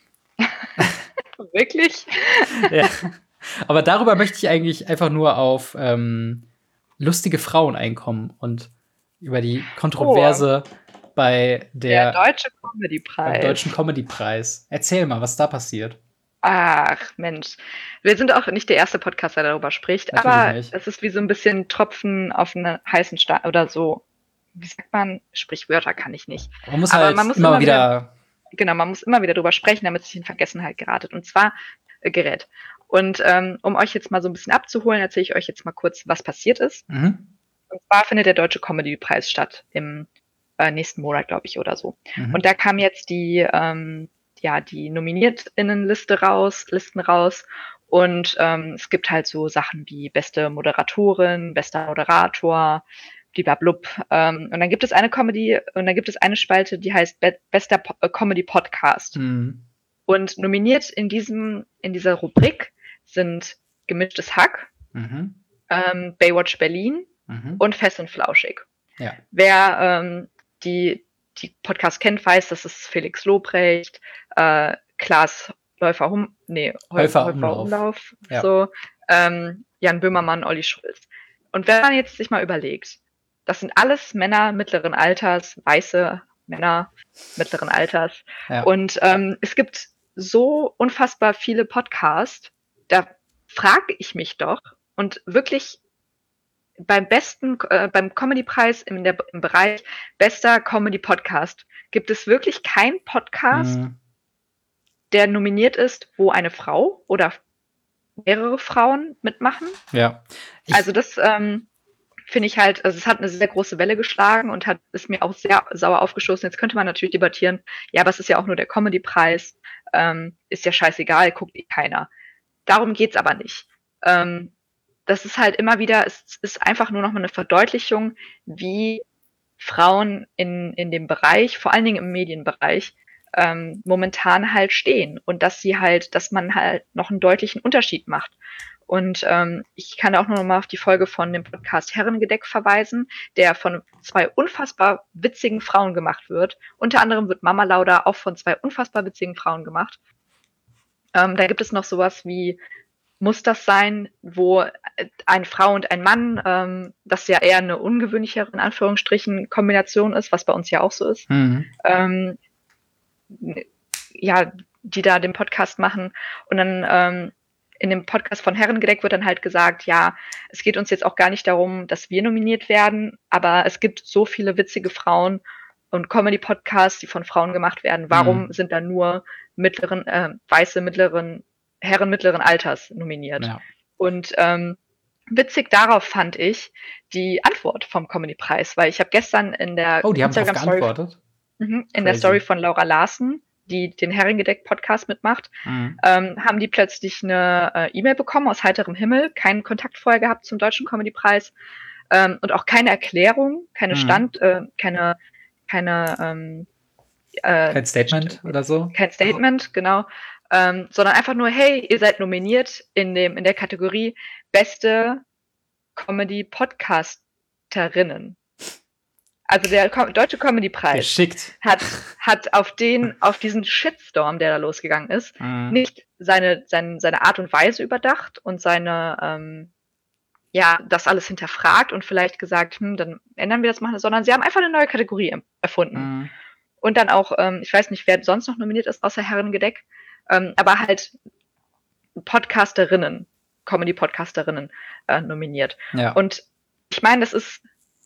Wirklich?
Ja. Aber darüber möchte ich eigentlich einfach nur auf ähm, lustige Frauen einkommen und über die Kontroverse bei der,
Der Deutsche
beim
Comedy-Preis.
Deutschen Comedy-Preis. Erzähl mal, was da passiert.
Ach, Mensch. Wir sind auch nicht der erste Podcast, der darüber spricht,
Natürlich
aber
nicht.
es ist wie so ein bisschen Tropfen auf einen heißen Stein oder so. Wie sagt man? Sprichwörter kann ich nicht.
Man muss
Aber
halt
man muss
immer
immer
wieder,
Genau, man muss immer wieder drüber sprechen, damit es nicht in Vergessenheit geratet. Und zwar äh, gerät. Und ähm, um euch jetzt mal so ein bisschen abzuholen, erzähle ich euch jetzt mal kurz, was passiert ist.
mhm,
Und zwar findet der Deutsche Comedy-Preis statt im äh, nächsten Monat, glaube ich, oder so.
mhm.
Und da kam jetzt die, ähm, ja, die NominiertInnenliste raus, Listen raus. Und ähm, es gibt halt so Sachen wie beste Moderatorin, bester Moderator, blub. Ähm, und dann gibt es eine Comedy, und dann gibt es eine Spalte, die heißt Be bester po äh, Comedy Podcast.
Mhm.
Und nominiert in diesem, in dieser Rubrik sind Gemischtes Hack,
Mhm.
ähm, Baywatch Berlin
Mhm.
und Fest und Flauschig.
Ja.
Wer ähm, die, die Podcast kennt, weiß, das ist Felix Lobrecht, äh, Klaas Läufer Hum, nee,
Häufer
Häufer
Umlauf.
Umlauf,
Ja.
so, ähm, Jan Böhmermann, Olli Schulz. Und wenn man jetzt sich mal überlegt, das sind alles Männer mittleren Alters, weiße Männer mittleren Alters.
Ja.
Und ähm, es gibt so unfassbar viele Podcasts, da frage ich mich doch, und wirklich beim besten, äh, beim Comedy-Preis im, der, im Bereich bester Comedy-Podcast gibt es wirklich keinen Podcast,
Mhm.
der nominiert ist, wo eine Frau oder mehrere Frauen mitmachen.
Ja. Ich,
Also das ähm, finde ich halt, also es hat eine sehr große Welle geschlagen und hat ist mir auch sehr sauer aufgestoßen. Jetzt könnte man natürlich debattieren, ja, aber es ist ja auch nur der Comedy-Preis, ähm, ist ja scheißegal, guckt eh keiner. Darum geht's aber nicht. Ähm, das ist halt immer wieder, es ist einfach nur noch mal eine Verdeutlichung, wie Frauen in, in dem Bereich, vor allen Dingen im Medienbereich, ähm, momentan halt stehen und dass sie halt, dass man halt noch einen deutlichen Unterschied macht. Und ähm, ich kann auch nur noch mal auf die Folge von dem Podcast Herrengedeck verweisen, der von zwei unfassbar witzigen Frauen gemacht wird. Unter anderem wird Mama Lauda auch von zwei unfassbar witzigen Frauen gemacht. Ähm, da gibt es noch sowas wie Muss das sein, wo eine Frau und ein Mann, ähm, das ja eher eine ungewöhnlichere, in Anführungsstrichen, Kombination ist, was bei uns ja auch so ist,
mhm.
ähm, ja, die da den Podcast machen. Und dann ähm, in dem Podcast von Herrengedeck wird dann halt gesagt, ja, es geht uns jetzt auch gar nicht darum, dass wir nominiert werden, aber es gibt so viele witzige Frauen und Comedy-Podcasts, die von Frauen gemacht werden. Warum
Mhm.
sind da nur mittleren, äh, weiße mittleren Herren mittleren Alters nominiert?
Ja.
Und ähm, witzig darauf fand ich die Antwort vom Comedy-Preis, weil ich habe gestern in der
Oh, die haben darauf
Instagram-Story
geantwortet.
Mhm, in der
Crazy.
Story von Laura Larsen, die den Herrengedeck-Podcast mitmacht,
Mhm.
ähm, haben die plötzlich eine äh, E-Mail bekommen aus heiterem Himmel, keinen Kontakt vorher gehabt zum Deutschen Comedy-Preis ähm, und auch keine Erklärung, keine
Mhm.
Stand, äh, keine, keine, ähm, äh,
Kein Statement oder so.
kein Statement, genau, ähm, sondern einfach nur, hey, ihr seid nominiert in dem in der Kategorie beste Comedy-Podcasterinnen. Also der Co- Deutsche Comedy-Preis
Geschickt.
hat, hat auf den, auf diesen Shitstorm, der da losgegangen ist,
Mhm.
nicht seine, seine, seine Art und Weise überdacht und seine, ähm, ja, das alles hinterfragt und vielleicht gesagt, hm, dann ändern wir das mal, sondern sie haben einfach eine neue Kategorie em- erfunden.
Mhm.
Und dann auch, ähm, ich weiß nicht, wer sonst noch nominiert ist, außer Herrengedeck, ähm, aber halt Podcasterinnen, Comedy-Podcasterinnen äh, nominiert.
Ja.
Und ich meine, das ist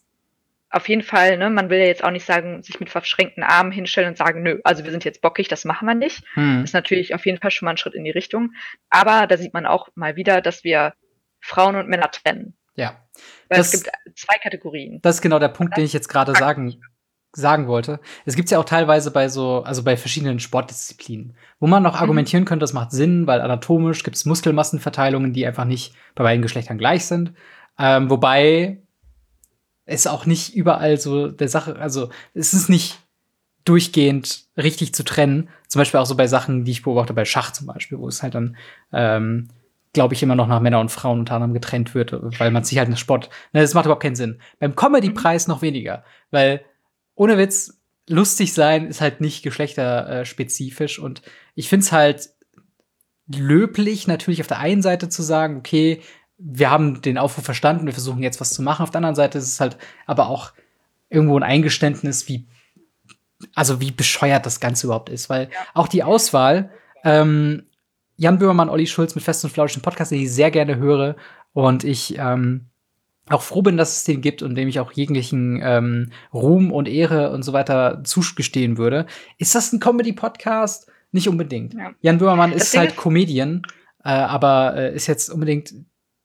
auf jeden Fall, ne, man will ja jetzt auch nicht sagen, sich mit verschränkten Armen hinstellen und sagen, nö, also wir sind jetzt bockig, das machen wir nicht.
Mhm.
Ist natürlich auf jeden Fall schon mal ein Schritt in die Richtung. Aber da sieht man auch mal wieder, dass wir Frauen und Männer trennen.
Ja.
Weil
Das-
es gibt zwei Kategorien.
Das ist genau der Punkt, den ich jetzt gerade sagen, sagen wollte. Es gibt ja auch teilweise bei so, also bei verschiedenen Sportdisziplinen, wo man noch
Mhm.
argumentieren könnte, das macht Sinn, weil anatomisch gibt es Muskelmassenverteilungen, die einfach nicht bei beiden Geschlechtern gleich sind. Ähm, wobei es auch nicht überall so der Sache, also es ist nicht durchgehend richtig zu trennen. Zum Beispiel auch so bei Sachen, die ich beobachte, bei Schach zum Beispiel, wo es halt dann, ähm, glaube ich, immer noch nach Männern und Frauen unter anderem getrennt wird, weil man sich halt einen Sport, ne, das macht überhaupt keinen Sinn. Beim Comedy-Preis noch weniger, weil ohne Witz, lustig sein ist halt nicht geschlechterspezifisch und ich find's halt löblich, natürlich auf der einen Seite zu sagen, okay, wir haben den Aufruf verstanden, wir versuchen jetzt was zu machen. Auf der anderen Seite ist es halt aber auch irgendwo ein Eingeständnis, wie, also wie bescheuert das Ganze überhaupt ist, weil
Ja.
auch die Auswahl, ähm, Jan Böhmermann, Olli Schulz mit Fest und Flauschig, einen Podcast, den ich sehr gerne höre und ich ähm, auch froh bin, dass es den gibt und dem ich auch jeglichen ähm, Ruhm und Ehre und so weiter zugestehen würde. Ist das ein Comedy-Podcast? Nicht unbedingt.
Ja.
Jan Böhmermann
Das
ist
Ding
halt
ist-
Comedian, äh, aber äh, ist jetzt unbedingt,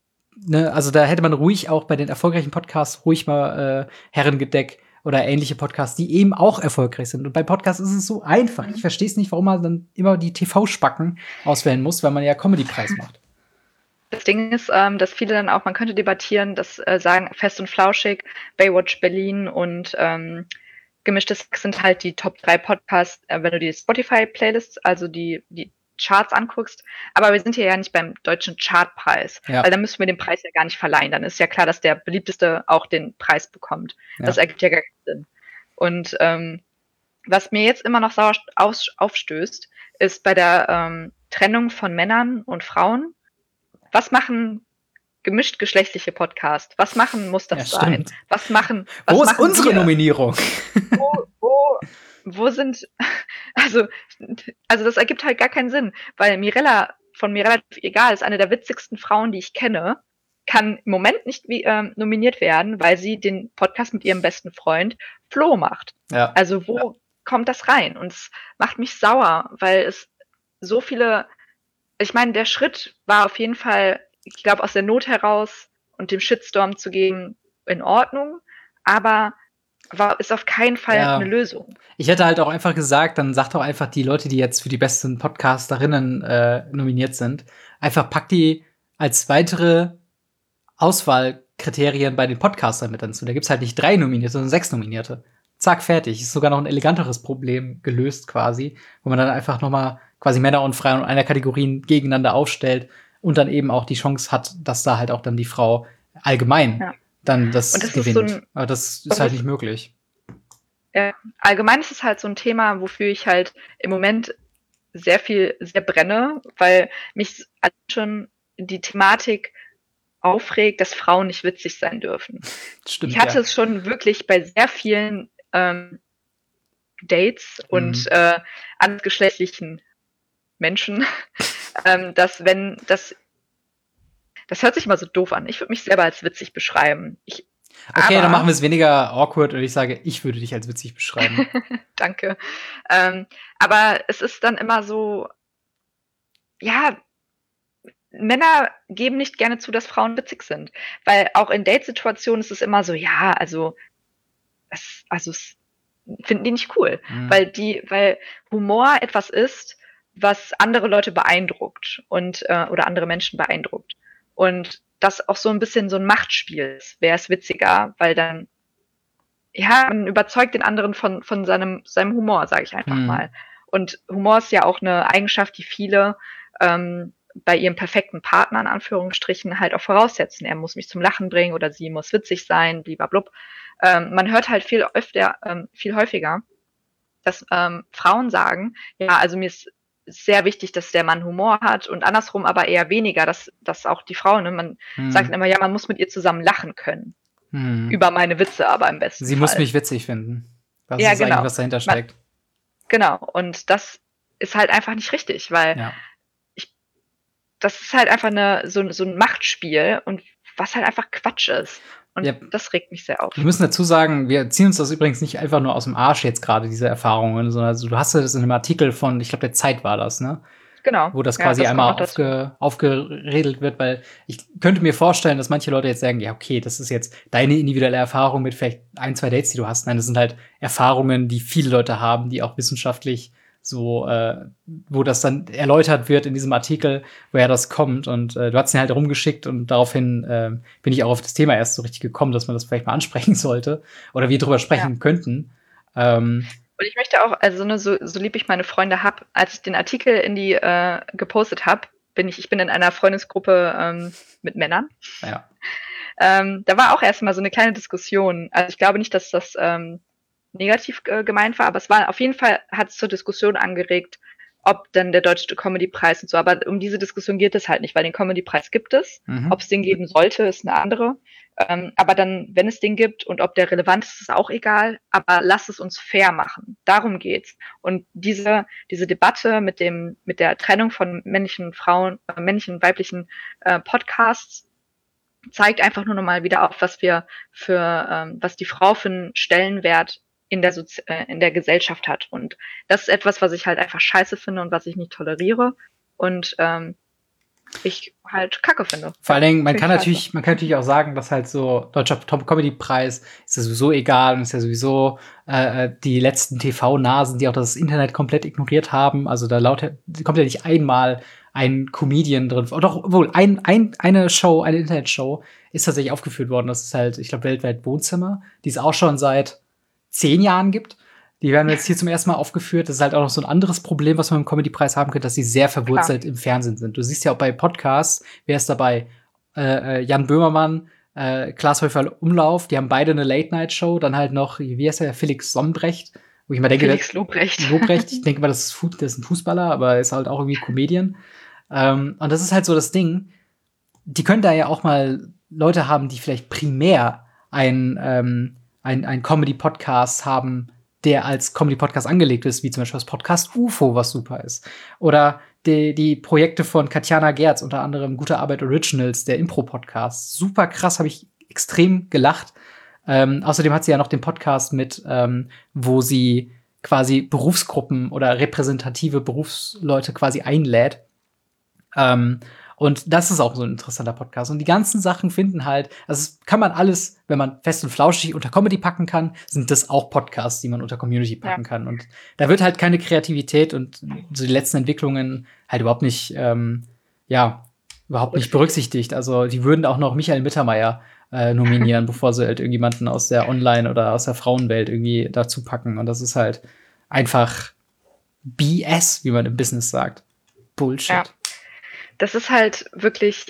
ne, also da hätte man ruhig auch bei den erfolgreichen Podcasts ruhig mal äh, Herrengedeck oder ähnliche Podcasts, die eben auch erfolgreich sind. Und bei Podcasts ist es so einfach. Ich verstehe es nicht, warum man dann immer die T V-Spacken auswählen muss, weil man ja Comedy-Preis macht.
Das Ding ist, ähm, dass viele dann auch, man könnte debattieren, dass äh, sagen, Fest und Flauschig, Baywatch Berlin und ähm, Gemischtes Hack sind halt die Top drei Podcasts, äh, wenn du die Spotify-Playlists, also die, die Charts anguckst. Aber wir sind hier ja nicht beim deutschen Chartpreis,
Ja.
weil dann müssen wir den Preis ja gar nicht verleihen. Dann ist ja klar, dass der beliebteste auch den Preis bekommt.
Ja.
Das ergibt ja gar keinen Sinn. Und ähm, was mir jetzt immer noch sauer aus, aufstößt, ist bei der ähm, Trennung von Männern und Frauen. Was machen gemischt geschlechtliche Podcasts? Was machen muss das
Ja,
sein?
stimmt.
Was machen? Was
Wo ist
machen
unsere
wir?
Nominierung?
Wo, wo, wo sind? Also, also das ergibt halt gar keinen Sinn, weil Mirella von Mirella egal ist eine der witzigsten Frauen, die ich kenne, kann im Moment nicht wie, ähm, nominiert werden, weil sie den Podcast mit ihrem besten Freund Flo macht.
Ja.
Also wo kommt das rein? Und es macht mich sauer, weil es so viele, ich meine, der Schritt war auf jeden Fall, ich glaube, aus der Not heraus und dem Shitstorm zu gehen, in Ordnung, aber war, ist auf keinen Fall
Ja.
eine Lösung.
Ich hätte halt auch einfach gesagt, dann sagt doch einfach die Leute, die jetzt für die besten Podcasterinnen äh, nominiert sind, einfach pack die als weitere Auswahlkriterien bei den Podcastern mit hinzu. Da gibt's halt nicht drei Nominierte, sondern sechs Nominierte. Zack, fertig. Ist sogar noch ein eleganteres Problem gelöst quasi, wo man dann einfach noch mal quasi Männer und Frauen in einer Kategorie gegeneinander aufstellt und dann eben auch die Chance hat, dass da halt auch dann die Frau allgemein
Ja.
dann das,
Und das ist
gewinnt.
so ein-
Aber das ist
das
halt
ist-
nicht möglich.
Ja, allgemein ist es halt so ein Thema, wofür ich halt im Moment sehr viel, sehr brenne, weil mich schon die Thematik aufregt, dass Frauen nicht witzig sein dürfen.
Stimmt,
Ich hatte
ja.
es schon wirklich bei sehr vielen ähm, Dates und
Mhm.
äh, andersgeschlechtlichen Menschen, ähm, dass wenn das das hört sich mal so doof an. Ich würde mich selber als witzig beschreiben. Ich,
Okay,
aber,
dann machen wir es weniger awkward und ich sage, ich würde dich als witzig beschreiben.
Danke. Ähm, aber es ist dann immer so, ja, Männer geben nicht gerne zu, dass Frauen witzig sind. Weil auch in Datesituationen ist es immer so, ja, also, es, also es finden die nicht cool.
Mhm.
Weil die, weil Humor etwas ist, was andere Leute beeindruckt und äh, oder andere Menschen beeindruckt. Und das auch so ein bisschen so ein Machtspiel ist. Wer ist witziger? Weil dann, ja, man überzeugt den anderen von, von seinem, seinem Humor, sage ich einfach
Mhm.
mal. Und Humor ist ja auch eine Eigenschaft, die viele ähm, bei ihrem perfekten Partner, in Anführungsstrichen, halt auch voraussetzen. Er muss mich zum Lachen bringen oder sie muss witzig sein, bliblablub. ähm, man hört halt viel öfter, ähm, viel häufiger, dass ähm, Frauen sagen, ja, also mir ist sehr wichtig, dass der Mann Humor hat und andersrum aber eher weniger, dass, dass auch die Frau, ne, man
Hm.
sagt immer, ja, man muss mit ihr zusammen lachen können.
Hm.
Über meine Witze aber im besten
Sie
Fall.
muss mich witzig finden. Das
Ja,
ist eigentlich,
genau.
was dahinter
Man-
steckt.
Genau, und das ist halt einfach nicht richtig, weil
Ja.
das ist halt einfach eine, so, so ein Machtspiel und was halt einfach Quatsch ist. Und
Ja.
das regt mich sehr auf.
Wir müssen dazu sagen, wir ziehen uns das übrigens nicht einfach nur aus dem Arsch jetzt gerade, diese Erfahrungen, sondern also, du hast das in einem Artikel von, ich glaube, der Zeit war das, ne?
Genau.
Wo das
Ja,
quasi
das kommt
einmal
noch dazu.
aufge, aufgeredelt wird, weil ich könnte mir vorstellen, dass manche Leute jetzt sagen, ja, okay, das ist jetzt deine individuelle Erfahrung mit vielleicht ein, zwei Dates, die du hast. Nein, das sind halt Erfahrungen, die viele Leute haben, die auch wissenschaftlich so, äh, wo das dann erläutert wird in diesem Artikel, woher das kommt. Und äh, du hast ihn halt rumgeschickt und daraufhin äh, bin ich auch auf das Thema erst so richtig gekommen, dass man das vielleicht mal ansprechen sollte oder wir drüber sprechen könnten. Ähm,
Und ich möchte auch, also ne, so, so lieb ich meine Freunde hab, als ich den Artikel in die äh, gepostet habe, bin ich, ich bin in einer Freundesgruppe ähm, mit Männern.
ja.
Ähm, da war auch erstmal so eine kleine Diskussion. Also ich glaube nicht, dass das ähm, negativ äh, gemeint war, aber es war auf jeden Fall, hat es zur Diskussion angeregt, ob denn der Deutsche Comedy-Preis und so. Aber um diese Diskussion geht es halt nicht, weil den Comedy-Preis gibt es.
Mhm.
Ob es den geben sollte, ist eine andere. Ähm, aber dann, wenn es den gibt und ob der relevant ist, ist auch egal. Aber lass es uns fair machen. Darum geht's. Und diese, diese Debatte mit dem, mit der Trennung von männlichen Frauen, äh, männlichen und weiblichen äh, Podcasts zeigt einfach nur nochmal wieder auf, was wir für, ähm, was die Frau für einen Stellenwert in der, Sozi äh, in der Gesellschaft hat. Und das ist etwas, was ich halt einfach scheiße finde und was ich nicht toleriere. Und ähm, ich halt kacke finde.
Vor allen Dingen, man
Finde
kann
ich
natürlich, man kann natürlich auch sagen, dass halt so deutscher Top-Comedy-Preis ist ja sowieso egal und ist ja sowieso äh, die letzten T V-Nasen, die auch das Internet komplett ignoriert haben. Also da laut, kommt ja nicht einmal ein Comedian drin. Oder doch, obwohl, ein, ein, eine Show, eine Internetshow ist tatsächlich aufgeführt worden. Das ist halt, ich glaube, weltweit Wohnzimmer, die es auch schon seit zehn Jahren gibt. Die werden jetzt hier zum ersten Mal aufgeführt. Das ist halt auch noch so ein anderes Problem, was man im Comedy-Preis haben könnte, dass sie sehr verwurzelt Klar. im Fernsehen sind. Du siehst ja auch bei Podcasts, wer ist dabei? Äh, Jan Böhmermann, äh, Klaas Häufer Umlauf, die haben beide eine Late-Night-Show. Dann halt noch, wie heißt der, Felix Sonnenbrecht, wo ich mal denke,
Felix Lobrecht.
Lobrecht, ich denke mal, das ist, Fu- das ist ein Fußballer, aber ist halt auch irgendwie Comedian. Ähm, und das ist halt so das Ding. Die können da ja auch mal Leute haben, die vielleicht primär ein, ähm, ein, ein Comedy-Podcast haben, der als Comedy-Podcast angelegt ist, wie zum Beispiel das Podcast U F O, was super ist. Oder die, die Projekte von Katjana Gerz, unter anderem Gute Arbeit Originals, der Impro-Podcast. Super krass, habe ich extrem gelacht. Ähm, außerdem hat sie ja noch den Podcast mit, ähm, wo sie quasi Berufsgruppen oder repräsentative Berufsleute quasi einlädt. Ähm, Und das ist auch so ein interessanter Podcast. Und die ganzen Sachen finden halt, also das kann man alles, wenn man fest und flauschig unter Comedy packen kann, sind das auch Podcasts, die man unter Community packen ja. kann. Und da wird halt keine Kreativität und so die letzten Entwicklungen halt überhaupt nicht, ähm, ja, überhaupt nicht berücksichtigt. Also die würden auch noch Michael Mittermeier äh, nominieren, bevor sie halt irgendjemanden aus der Online- oder aus der Frauenwelt irgendwie dazu packen. Und das ist halt einfach B S, wie man im Business sagt. Bullshit.
Ja. Das ist halt wirklich,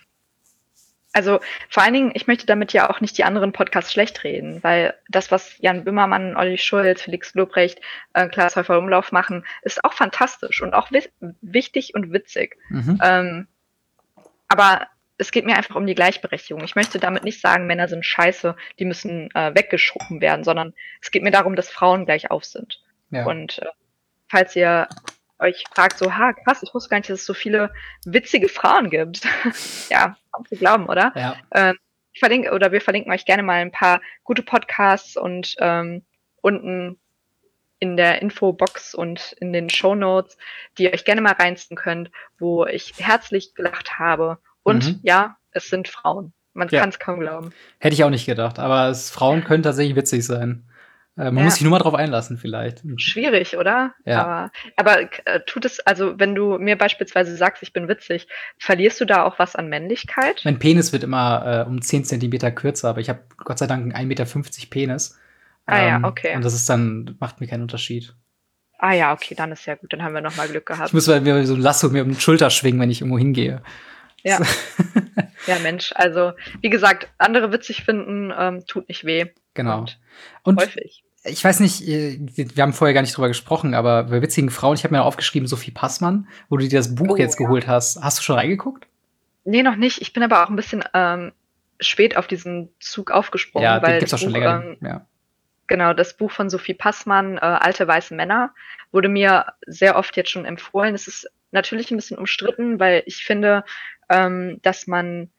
also vor allen Dingen, ich möchte damit ja auch nicht die anderen Podcasts schlecht reden, weil das, was Jan Böhmermann, Olli Schulz, Felix Lobrecht, äh, Klaas Häufer Umlauf machen, ist auch fantastisch und auch wi- wichtig und witzig.
Mhm.
Ähm, aber es geht mir einfach um die Gleichberechtigung. Ich möchte damit nicht sagen, Männer sind scheiße, die müssen äh, weggeschoben werden, sondern es geht mir darum, dass Frauen gleich auf sind.
Ja.
Und äh, falls ihr euch fragt, so, ha, krass, ich wusste gar nicht, dass es so viele witzige Frauen gibt. Ja, kaum zu glauben, oder?
Ja.
Ähm, ich verlinke, oder wir verlinken euch gerne mal ein paar gute Podcasts und ähm, unten in der Infobox und in den Shownotes, die ihr euch gerne mal reinziehen könnt, wo ich herzlich gelacht habe. Und
Mhm.
ja, es sind Frauen. Man
Ja.
kann es kaum glauben.
Hätte ich auch nicht gedacht, aber es, Frauen können tatsächlich witzig sein. Äh, man
Ja.
muss sich nur mal drauf einlassen, vielleicht.
Schwierig, oder?
Ja.
Aber, aber äh, tut es, also wenn du mir beispielsweise sagst, ich bin witzig, verlierst du da auch was an Männlichkeit?
Mein Penis wird immer äh, um zehn Zentimeter kürzer, aber ich habe Gott sei Dank einen ein Meter fünfzig Penis.
Ah ja,
Ähm,
okay.
Und das ist dann, macht mir keinen Unterschied.
Ah ja, okay, dann ist ja gut, dann haben wir nochmal Glück gehabt.
Ich muss mal mir so ein Lasso mir um die Schulter schwingen, wenn ich irgendwo hingehe.
Ja. Ja, Mensch, also wie gesagt, andere witzig finden, ähm, tut nicht weh.
Genau.
Und,
Und
häufig.
ich weiß nicht, äh, wir wir haben vorher gar nicht drüber gesprochen, aber bei witzigen Frauen, ich habe mir auch aufgeschrieben, Sophie Passmann, wo du dir das Buch
Oh,
jetzt
ja.
geholt hast. Hast du schon reingeguckt?
Nee, noch nicht. Ich bin aber auch ein bisschen ähm, spät auf diesen Zug aufgesprungen,
Ja, den
weil
gibt's
das
auch schon
Buch,
länger.
ähm,
den- Ja.
genau, das Buch von Sophie Passmann, äh, Alte weiße Männer, wurde mir sehr oft jetzt schon empfohlen. Es ist natürlich ein bisschen umstritten, weil ich finde, ähm, dass man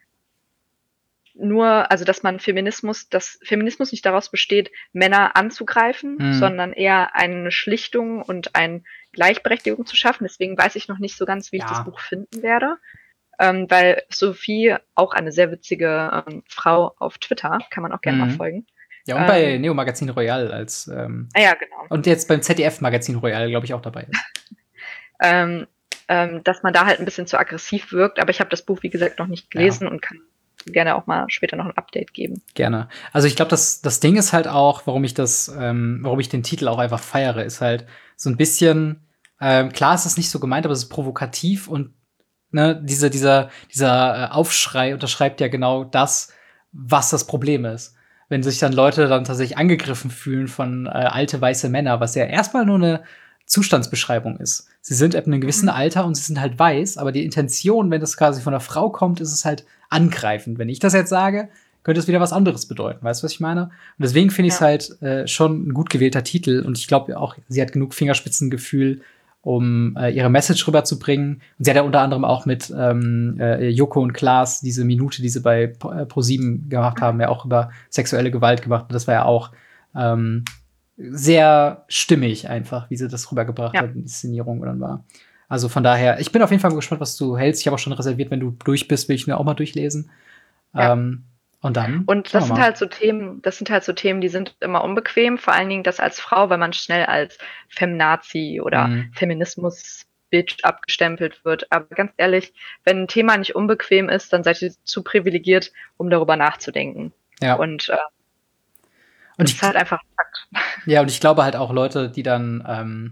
nur, also dass man Feminismus, dass Feminismus nicht daraus besteht, Männer anzugreifen,
Mhm.
sondern eher eine Schlichtung und eine Gleichberechtigung zu schaffen. Deswegen weiß ich noch nicht so ganz, wie ich
Ja.
das Buch finden werde. Ähm, weil Sophie, auch eine sehr witzige ähm, Frau auf Twitter, kann man auch gerne
Mhm.
mal folgen.
Ja, und bei
Ähm,
Neo Magazin Royal als ähm,
ah ja, genau.
und jetzt beim Z D F Magazin Royal, glaube ich, auch dabei ist.
Ähm, ähm, dass man da halt ein bisschen zu aggressiv wirkt, aber ich habe das Buch, wie gesagt, noch nicht gelesen und kann gerne auch mal später noch ein Update geben.
Gerne. Also ich glaube, das, das Ding ist halt auch, warum ich das, ähm, warum ich den Titel auch einfach feiere, ist halt so ein bisschen, ähm, klar ist es nicht so gemeint, aber es ist provokativ und ne, diese, dieser, dieser äh, Aufschrei unterschreibt ja genau das, was das Problem ist. Wenn sich dann Leute dann tatsächlich angegriffen fühlen von äh, alte weiße Männer, was ja erstmal nur eine Zustandsbeschreibung ist. Sie sind ab einem gewissen
Mhm.
Alter und sie sind halt weiß, aber die Intention, wenn das quasi von einer Frau kommt, ist es halt angreifend. Wenn ich das jetzt sage, könnte es wieder was anderes bedeuten. Weißt du, was ich meine? Und deswegen finde ich es
Ja.
halt äh, schon ein gut gewählter Titel. Und ich glaube auch, sie hat genug Fingerspitzengefühl, um äh, ihre Message rüberzubringen. Und sie hat ja unter anderem auch mit ähm, äh, Joko und Klaas diese Minute, die sie bei Pro- äh, ProSieben gemacht haben, ja auch über sexuelle Gewalt gemacht. Und das war ja auch ähm, sehr stimmig einfach, wie sie das rübergebracht
Ja.
hat, die Inszenierung dann war. Also von daher, ich bin auf jeden Fall gespannt, was du hältst. Ich habe auch schon reserviert, wenn du durch bist, will ich mir auch mal durchlesen.
Ja.
Ähm, und dann.
Und
schauen
das
wir
sind
mal.
halt so Themen, das sind halt so Themen, die sind immer unbequem, vor allen Dingen das als Frau, weil man schnell als Feminazi oder
Mhm.
Feminismus-Bitch abgestempelt wird. Aber ganz ehrlich, wenn ein Thema nicht unbequem ist, dann seid ihr zu privilegiert, um darüber nachzudenken.
Ja.
Und äh,
Und
das
ich,
ist halt einfach Fakt.
ja, und ich glaube halt auch Leute, die dann, ähm,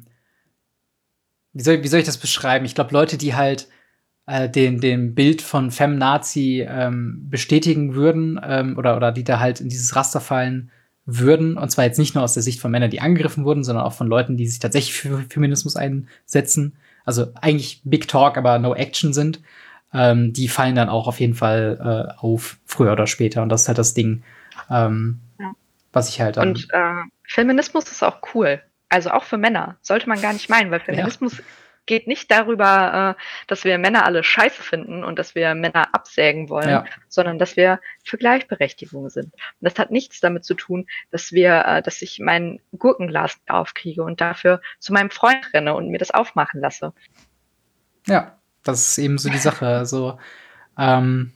wie soll, wie soll ich das beschreiben? Ich glaube, Leute, die halt äh, den, den Bild von Femnazi ähm, bestätigen würden, ähm, oder, oder die da halt in dieses Raster fallen würden, und zwar jetzt nicht nur aus der Sicht von Männern, die angegriffen wurden, sondern auch von Leuten, die sich tatsächlich für Feminismus einsetzen, also eigentlich Big Talk, aber No Action sind, ähm, die fallen dann auch auf jeden Fall äh, auf, früher oder später. Und das ist halt das Ding, ähm,
Ja.
was ich halt dann.
Und äh, Feminismus ist auch cool. Also auch für Männer. Sollte man gar nicht meinen, weil Feminismus geht nicht darüber, äh, dass wir Männer alle scheiße finden und dass wir Männer absägen wollen,
Ja.
sondern dass wir für Gleichberechtigung sind. Und das hat nichts damit zu tun, dass wir, äh, dass ich mein Gurkenglas aufkriege und dafür zu meinem Freund renne und mir das aufmachen lasse.
Ja, das ist eben so die Sache. Also, ähm,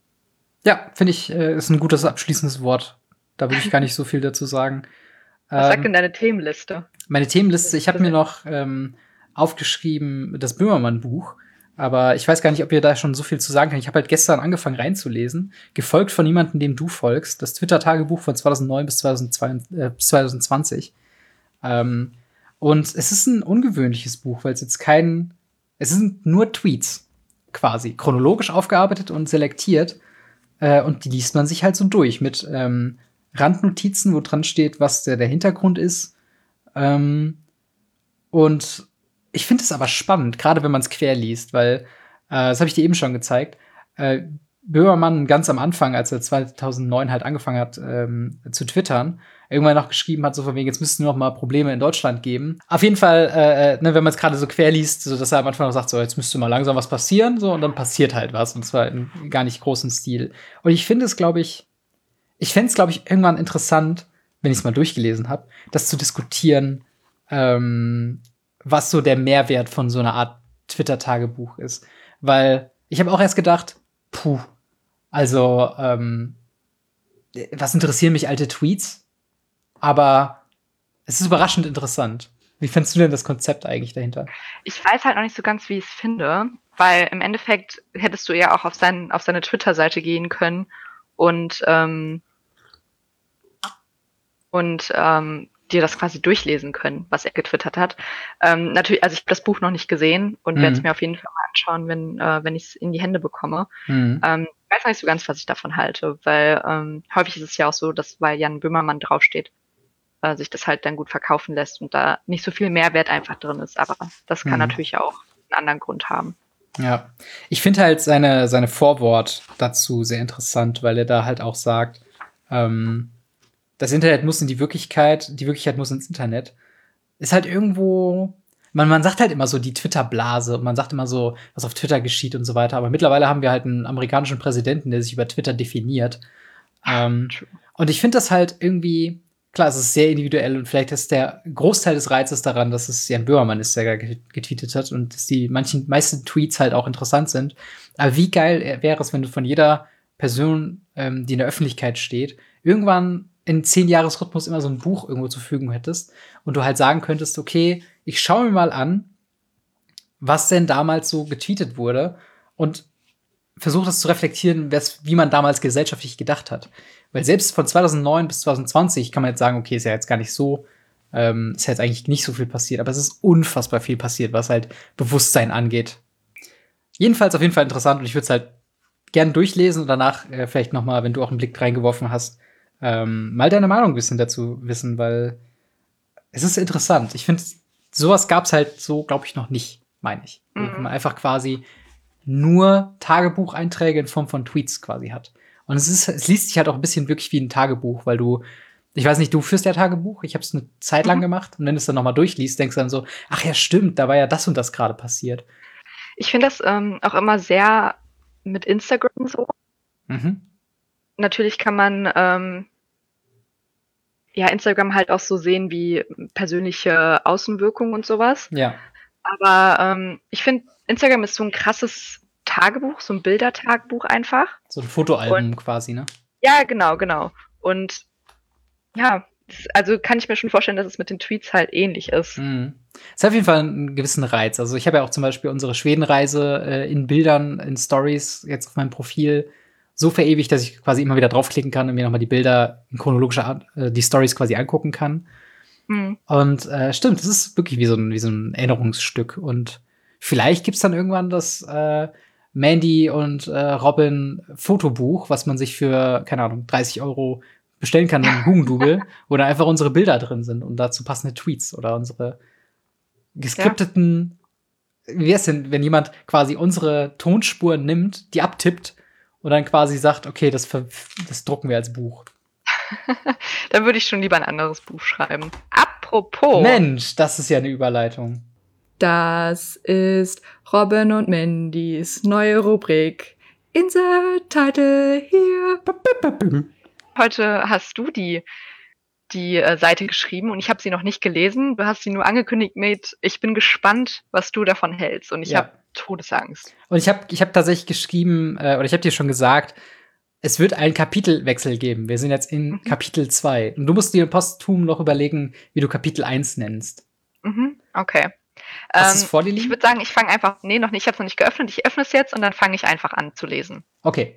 ja, finde ich, äh, ist ein gutes abschließendes Wort. Da würde ich gar nicht so viel dazu sagen.
Was sagt
Ähm,
denn deine Themenliste?
meine Themenliste, ich habe mir noch ähm, aufgeschrieben, das Böhmermann-Buch. Aber ich weiß gar nicht, ob ihr da schon so viel zu sagen könnt. Ich habe halt gestern angefangen reinzulesen, gefolgt von jemandem, dem du folgst. Das Twitter-Tagebuch von zweitausendneun bis zweitausendzwei, äh, bis zweitausendzwanzig. Ähm, und es ist ein ungewöhnliches Buch, weil es jetzt kein, es sind nur Tweets quasi, chronologisch aufgearbeitet und selektiert. Äh, und die liest man sich halt so durch mit ähm, Randnotizen, wo dran steht, was der, der Hintergrund ist. Ähm, und ich finde es aber spannend, gerade wenn man es quer liest, weil, äh, das habe ich dir eben schon gezeigt, äh, Böhmermann ganz am Anfang, als er zweitausendneun halt angefangen hat ähm, zu twittern, irgendwann noch geschrieben hat, so von wegen, jetzt müssten noch mal Probleme in Deutschland geben. Auf jeden Fall, äh, ne, wenn man es gerade so quer liest, so dass er am Anfang noch sagt, so, jetzt müsste mal langsam was passieren, so, und dann passiert halt was, und zwar in gar nicht großen Stil. Und ich finde es, glaube ich, ich fände es, glaube ich, irgendwann interessant, wenn ich es mal durchgelesen habe, das zu diskutieren, ähm, was so der Mehrwert von so einer Art Twitter-Tagebuch ist. Weil ich habe auch erst gedacht, puh, also, ähm, was interessieren mich alte Tweets? Aber es ist überraschend interessant. Wie findest du denn das Konzept eigentlich dahinter?
Ich weiß halt noch nicht so ganz, wie ich es finde, weil im Endeffekt hättest du ja auch auf, sein, auf seine Twitter-Seite gehen können und, ähm, und ähm, dir das quasi durchlesen können, was er getwittert hat. Ähm, natürlich, also ich habe das Buch noch nicht gesehen und mhm. werde es mir auf jeden Fall mal anschauen, wenn, äh, wenn ich es in die Hände bekomme. Mhm. Ähm, ich weiß nicht so ganz, was ich davon halte, weil ähm, häufig ist es ja auch so, dass weil Jan Böhmermann draufsteht, äh, sich das halt dann gut verkaufen lässt und da nicht so viel Mehrwert einfach drin ist. Aber das kann mhm. natürlich auch einen anderen Grund haben.
Ja, ich finde halt seine, seine Vorwort dazu sehr interessant, weil er da halt auch sagt, ähm, das Internet muss in die Wirklichkeit, die Wirklichkeit muss ins Internet. Ist halt irgendwo, man, man sagt halt immer so die Twitter-Blase und man sagt immer so, was auf Twitter geschieht und so weiter. Aber mittlerweile haben wir halt einen amerikanischen Präsidenten, der sich über Twitter definiert. Ähm, und ich finde das halt irgendwie, klar, es ist sehr individuell und vielleicht ist der Großteil des Reizes daran, dass es Jan Böhmermann ist, der getweetet hat und dass die manchen, meisten Tweets halt auch interessant sind. Aber wie geil wäre es, wenn du von jeder Person, ähm, die in der Öffentlichkeit steht, irgendwann in zehn Jahresrhythmus immer so ein Buch irgendwo zur Verfügung hättest und du halt sagen könntest, okay, ich schaue mir mal an, was denn damals so getweetet wurde und versuche das zu reflektieren, wie man damals gesellschaftlich gedacht hat. Weil selbst von zweitausendneun bis zwanzig zwanzig kann man jetzt sagen, okay, ist ja jetzt gar nicht so, ähm, ist ja jetzt eigentlich nicht so viel passiert, aber es ist unfassbar viel passiert, was halt Bewusstsein angeht. Jedenfalls auf jeden Fall interessant und ich würde es halt gern durchlesen und danach äh, vielleicht noch mal, wenn du auch einen Blick reingeworfen hast, ähm, mal deine Meinung ein bisschen dazu wissen, weil es ist interessant. Ich finde, sowas gab es halt so, glaube ich, noch nicht, meine ich. Mhm. Wo man einfach quasi nur Tagebucheinträge in Form von Tweets quasi hat. Und es ist, es liest sich halt auch ein bisschen wirklich wie ein Tagebuch, weil du, ich weiß nicht, du führst ja Tagebuch, ich habe es eine Zeit lang mhm. gemacht und wenn du es dann noch mal durchliest, denkst du dann so, ach ja, stimmt, da war ja das und das gerade passiert.
Ich finde das ähm, auch immer sehr mit Instagram so. Mhm. Natürlich kann man ähm, ja Instagram halt auch so sehen wie persönliche Außenwirkung und sowas.
Ja.
Aber ähm, ich finde, Instagram ist so ein krasses Tagebuch, so ein Bildertagebuch einfach.
So ein Fotoalbum und, quasi, ne?
Ja, genau, genau. Und ja, das, also kann ich mir schon vorstellen, dass es mit den Tweets halt ähnlich ist.
Mhm. Es hat auf jeden Fall einen gewissen Reiz. Also ich habe ja auch zum Beispiel unsere Schwedenreise äh, in Bildern, in Stories jetzt auf meinem Profil so verewigt, dass ich quasi immer wieder draufklicken kann und mir nochmal die Bilder in chronologischer Art, äh, die Stories quasi angucken kann. Mhm. Und äh, stimmt, das ist wirklich wie so ein, wie so ein Erinnerungsstück. Und vielleicht gibt's dann irgendwann das äh, Mandy und äh, Robin Fotobuch, was man sich für, keine Ahnung, dreißig Euro bestellen kann im Hugendubel, wo da einfach unsere Bilder drin sind und dazu passende Tweets oder unsere geskripteten, ja. Wie wär's denn, wenn jemand quasi unsere Tonspuren nimmt, die abtippt und dann quasi sagt, okay, das, das drucken wir als Buch.
Dann würde ich schon lieber ein anderes Buch schreiben. Apropos.
Mensch, das ist ja eine Überleitung.
Das ist Robin und Mandys neue Rubrik. Insert Title hier.
Heute hast du die, die äh, Seite geschrieben und ich habe sie noch nicht gelesen. Du hast sie nur angekündigt mit, ich bin gespannt, was du davon hältst. Und ich ja. habe Todesangst.
Und ich habe ich hab tatsächlich geschrieben, äh, oder ich habe dir schon gesagt, es wird einen Kapitelwechsel geben. Wir sind jetzt in mhm. Kapitel zwei. Und du musst dir posthum noch überlegen, wie du Kapitel eins nennst.
Mhm. Okay.
Hast du es vor dir liegen?
Ich würde sagen, ich fange einfach, nee, noch nicht, ich habe es noch nicht geöffnet, ich öffne es jetzt und dann fange ich einfach an zu lesen.
Okay.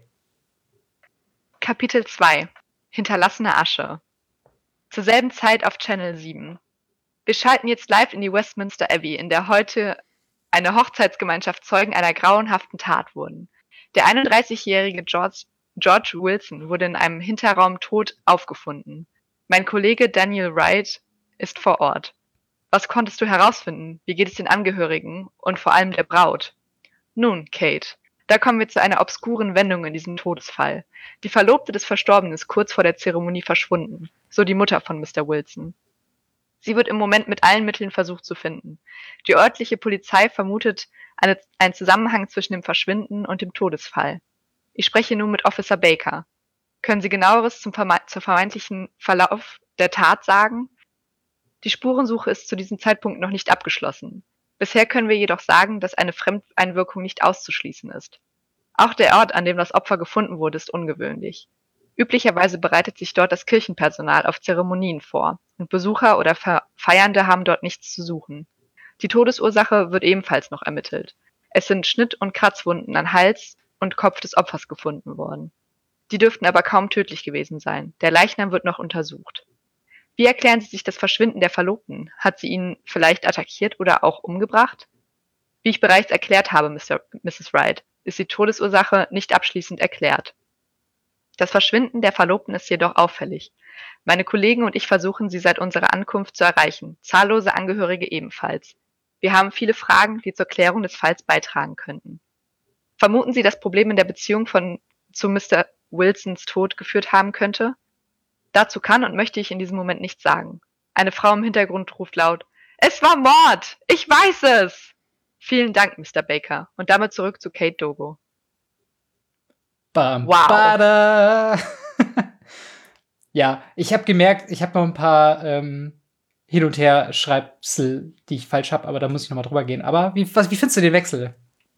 Kapitel zwei. Hinterlassene Asche. Zur selben Zeit auf Channel sieben. Wir schalten jetzt live in die Westminster Abbey, in der heute eine Hochzeitsgemeinschaft Zeugen einer grauenhaften Tat wurden. Der einunddreißigjährige George, George Wilson wurde in einem Hinterraum tot aufgefunden. Mein Kollege Daniel Wright ist vor Ort. Was konntest du herausfinden? Wie geht es den Angehörigen und vor allem der Braut? Nun, Kate, da kommen wir zu einer obskuren Wendung in diesem Todesfall. Die Verlobte des Verstorbenen ist kurz vor der Zeremonie verschwunden, so die Mutter von Mister Wilson. Sie wird im Moment mit allen Mitteln versucht zu finden. Die örtliche Polizei vermutet eine, einen Zusammenhang zwischen dem Verschwinden und dem Todesfall. Ich spreche nun mit Officer Baker. Können Sie genaueres zum verme- zur vermeintlichen Verlauf der Tat sagen? Die Spurensuche ist zu diesem Zeitpunkt noch nicht abgeschlossen. Bisher können wir jedoch sagen, dass eine Fremdeinwirkung nicht auszuschließen ist. Auch der Ort, an dem das Opfer gefunden wurde, ist ungewöhnlich. Üblicherweise bereitet sich dort das Kirchenpersonal auf Zeremonien vor und Besucher oder Feiernde haben dort nichts zu suchen. Die Todesursache wird ebenfalls noch ermittelt. Es sind Schnitt- und Kratzwunden an Hals und Kopf des Opfers gefunden worden. Die dürften aber kaum tödlich gewesen sein. Der Leichnam wird noch untersucht. Wie erklären Sie sich das Verschwinden der Verlobten? Hat sie ihn vielleicht attackiert oder auch umgebracht? Wie ich bereits erklärt habe, Mister Misses Wright, ist die Todesursache nicht abschließend erklärt. Das Verschwinden der Verlobten ist jedoch auffällig. Meine Kollegen und ich versuchen, sie seit unserer Ankunft zu erreichen, zahllose Angehörige ebenfalls. Wir haben viele Fragen, die zur Klärung des Falls beitragen könnten. Vermuten Sie, dass Probleme in der Beziehung von zu Mister Wilsons Tod geführt haben könnte? Dazu kann und möchte ich in diesem Moment nichts sagen. Eine Frau im Hintergrund ruft laut: Es war Mord! Ich weiß es! Vielen Dank, Mister Baker. Und damit zurück zu Kate Dogo.
Bam,
Wow.
bada. Ja, ich habe gemerkt, ich habe noch ein paar ähm, Hin- und Her-Schreibsel, die ich falsch habe, aber da muss ich noch mal drüber gehen. Aber wie, was, wie findest du den Wechsel?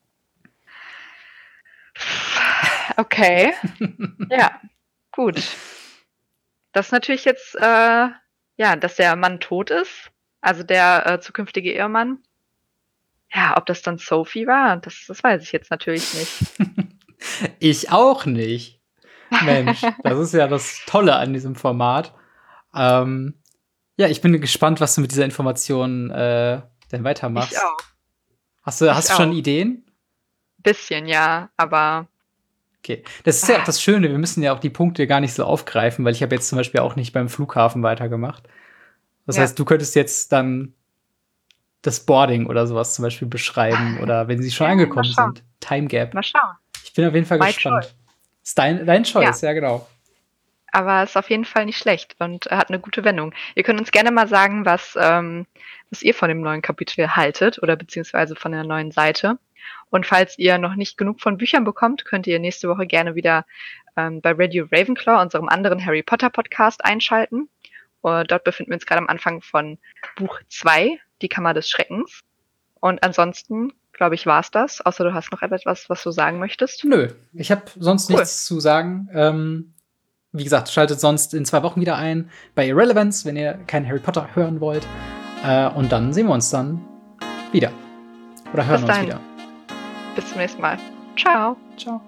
Okay. Ja, gut. Das ist natürlich jetzt, äh, ja, dass der Mann tot ist, also der äh, zukünftige Ehemann. Ja, ob das dann Sophie war, das, das weiß ich jetzt natürlich nicht.
Ich auch nicht. Mensch, das ist ja das Tolle an diesem Format. Ähm, ja, ich bin gespannt, was du mit dieser Information äh, denn weitermachst.
Ich auch.
Hast du,
Ich
hast du schon
auch.
Ideen?
Bisschen, ja, aber
Okay. Das ist ja auch das Schöne, wir müssen ja auch die Punkte gar nicht so aufgreifen, weil ich habe jetzt zum Beispiel auch nicht beim Flughafen weitergemacht. Das
Ja.
heißt, du könntest jetzt dann das Boarding oder sowas zum Beispiel beschreiben oder wenn sie schon
Ja,
angekommen
mal schauen.
sind. Time Gap.
mal schauen.
Ich bin auf jeden Fall
My
gespannt.
choice.
Ist dein, dein Choice, ja, genau.
Aber ist auf jeden Fall nicht schlecht und hat eine gute Wendung. Ihr könnt uns gerne mal sagen, was, ähm, was ihr von dem neuen Kapitel haltet oder beziehungsweise von der neuen Seite. Und falls ihr noch nicht genug von Büchern bekommt, könnt ihr nächste Woche gerne wieder ähm, bei Radio Ravenclaw, unserem anderen Harry Potter Podcast, einschalten. Und dort befinden wir uns gerade am Anfang von Buch zwei, Die Kammer des Schreckens. Und ansonsten, glaube ich, war's das. Außer du hast noch etwas, was du sagen möchtest.
Nö, ich habe sonst
Cool.
nichts zu sagen. Ähm, wie gesagt, schaltet sonst in zwei Wochen wieder ein bei Irrelevance, wenn ihr keinen Harry Potter hören wollt. Äh, und dann sehen wir uns dann wieder. Oder hören
Bis
uns
dahin.
wieder.
Bis zum nächsten Mal. Ciao.
Ciao.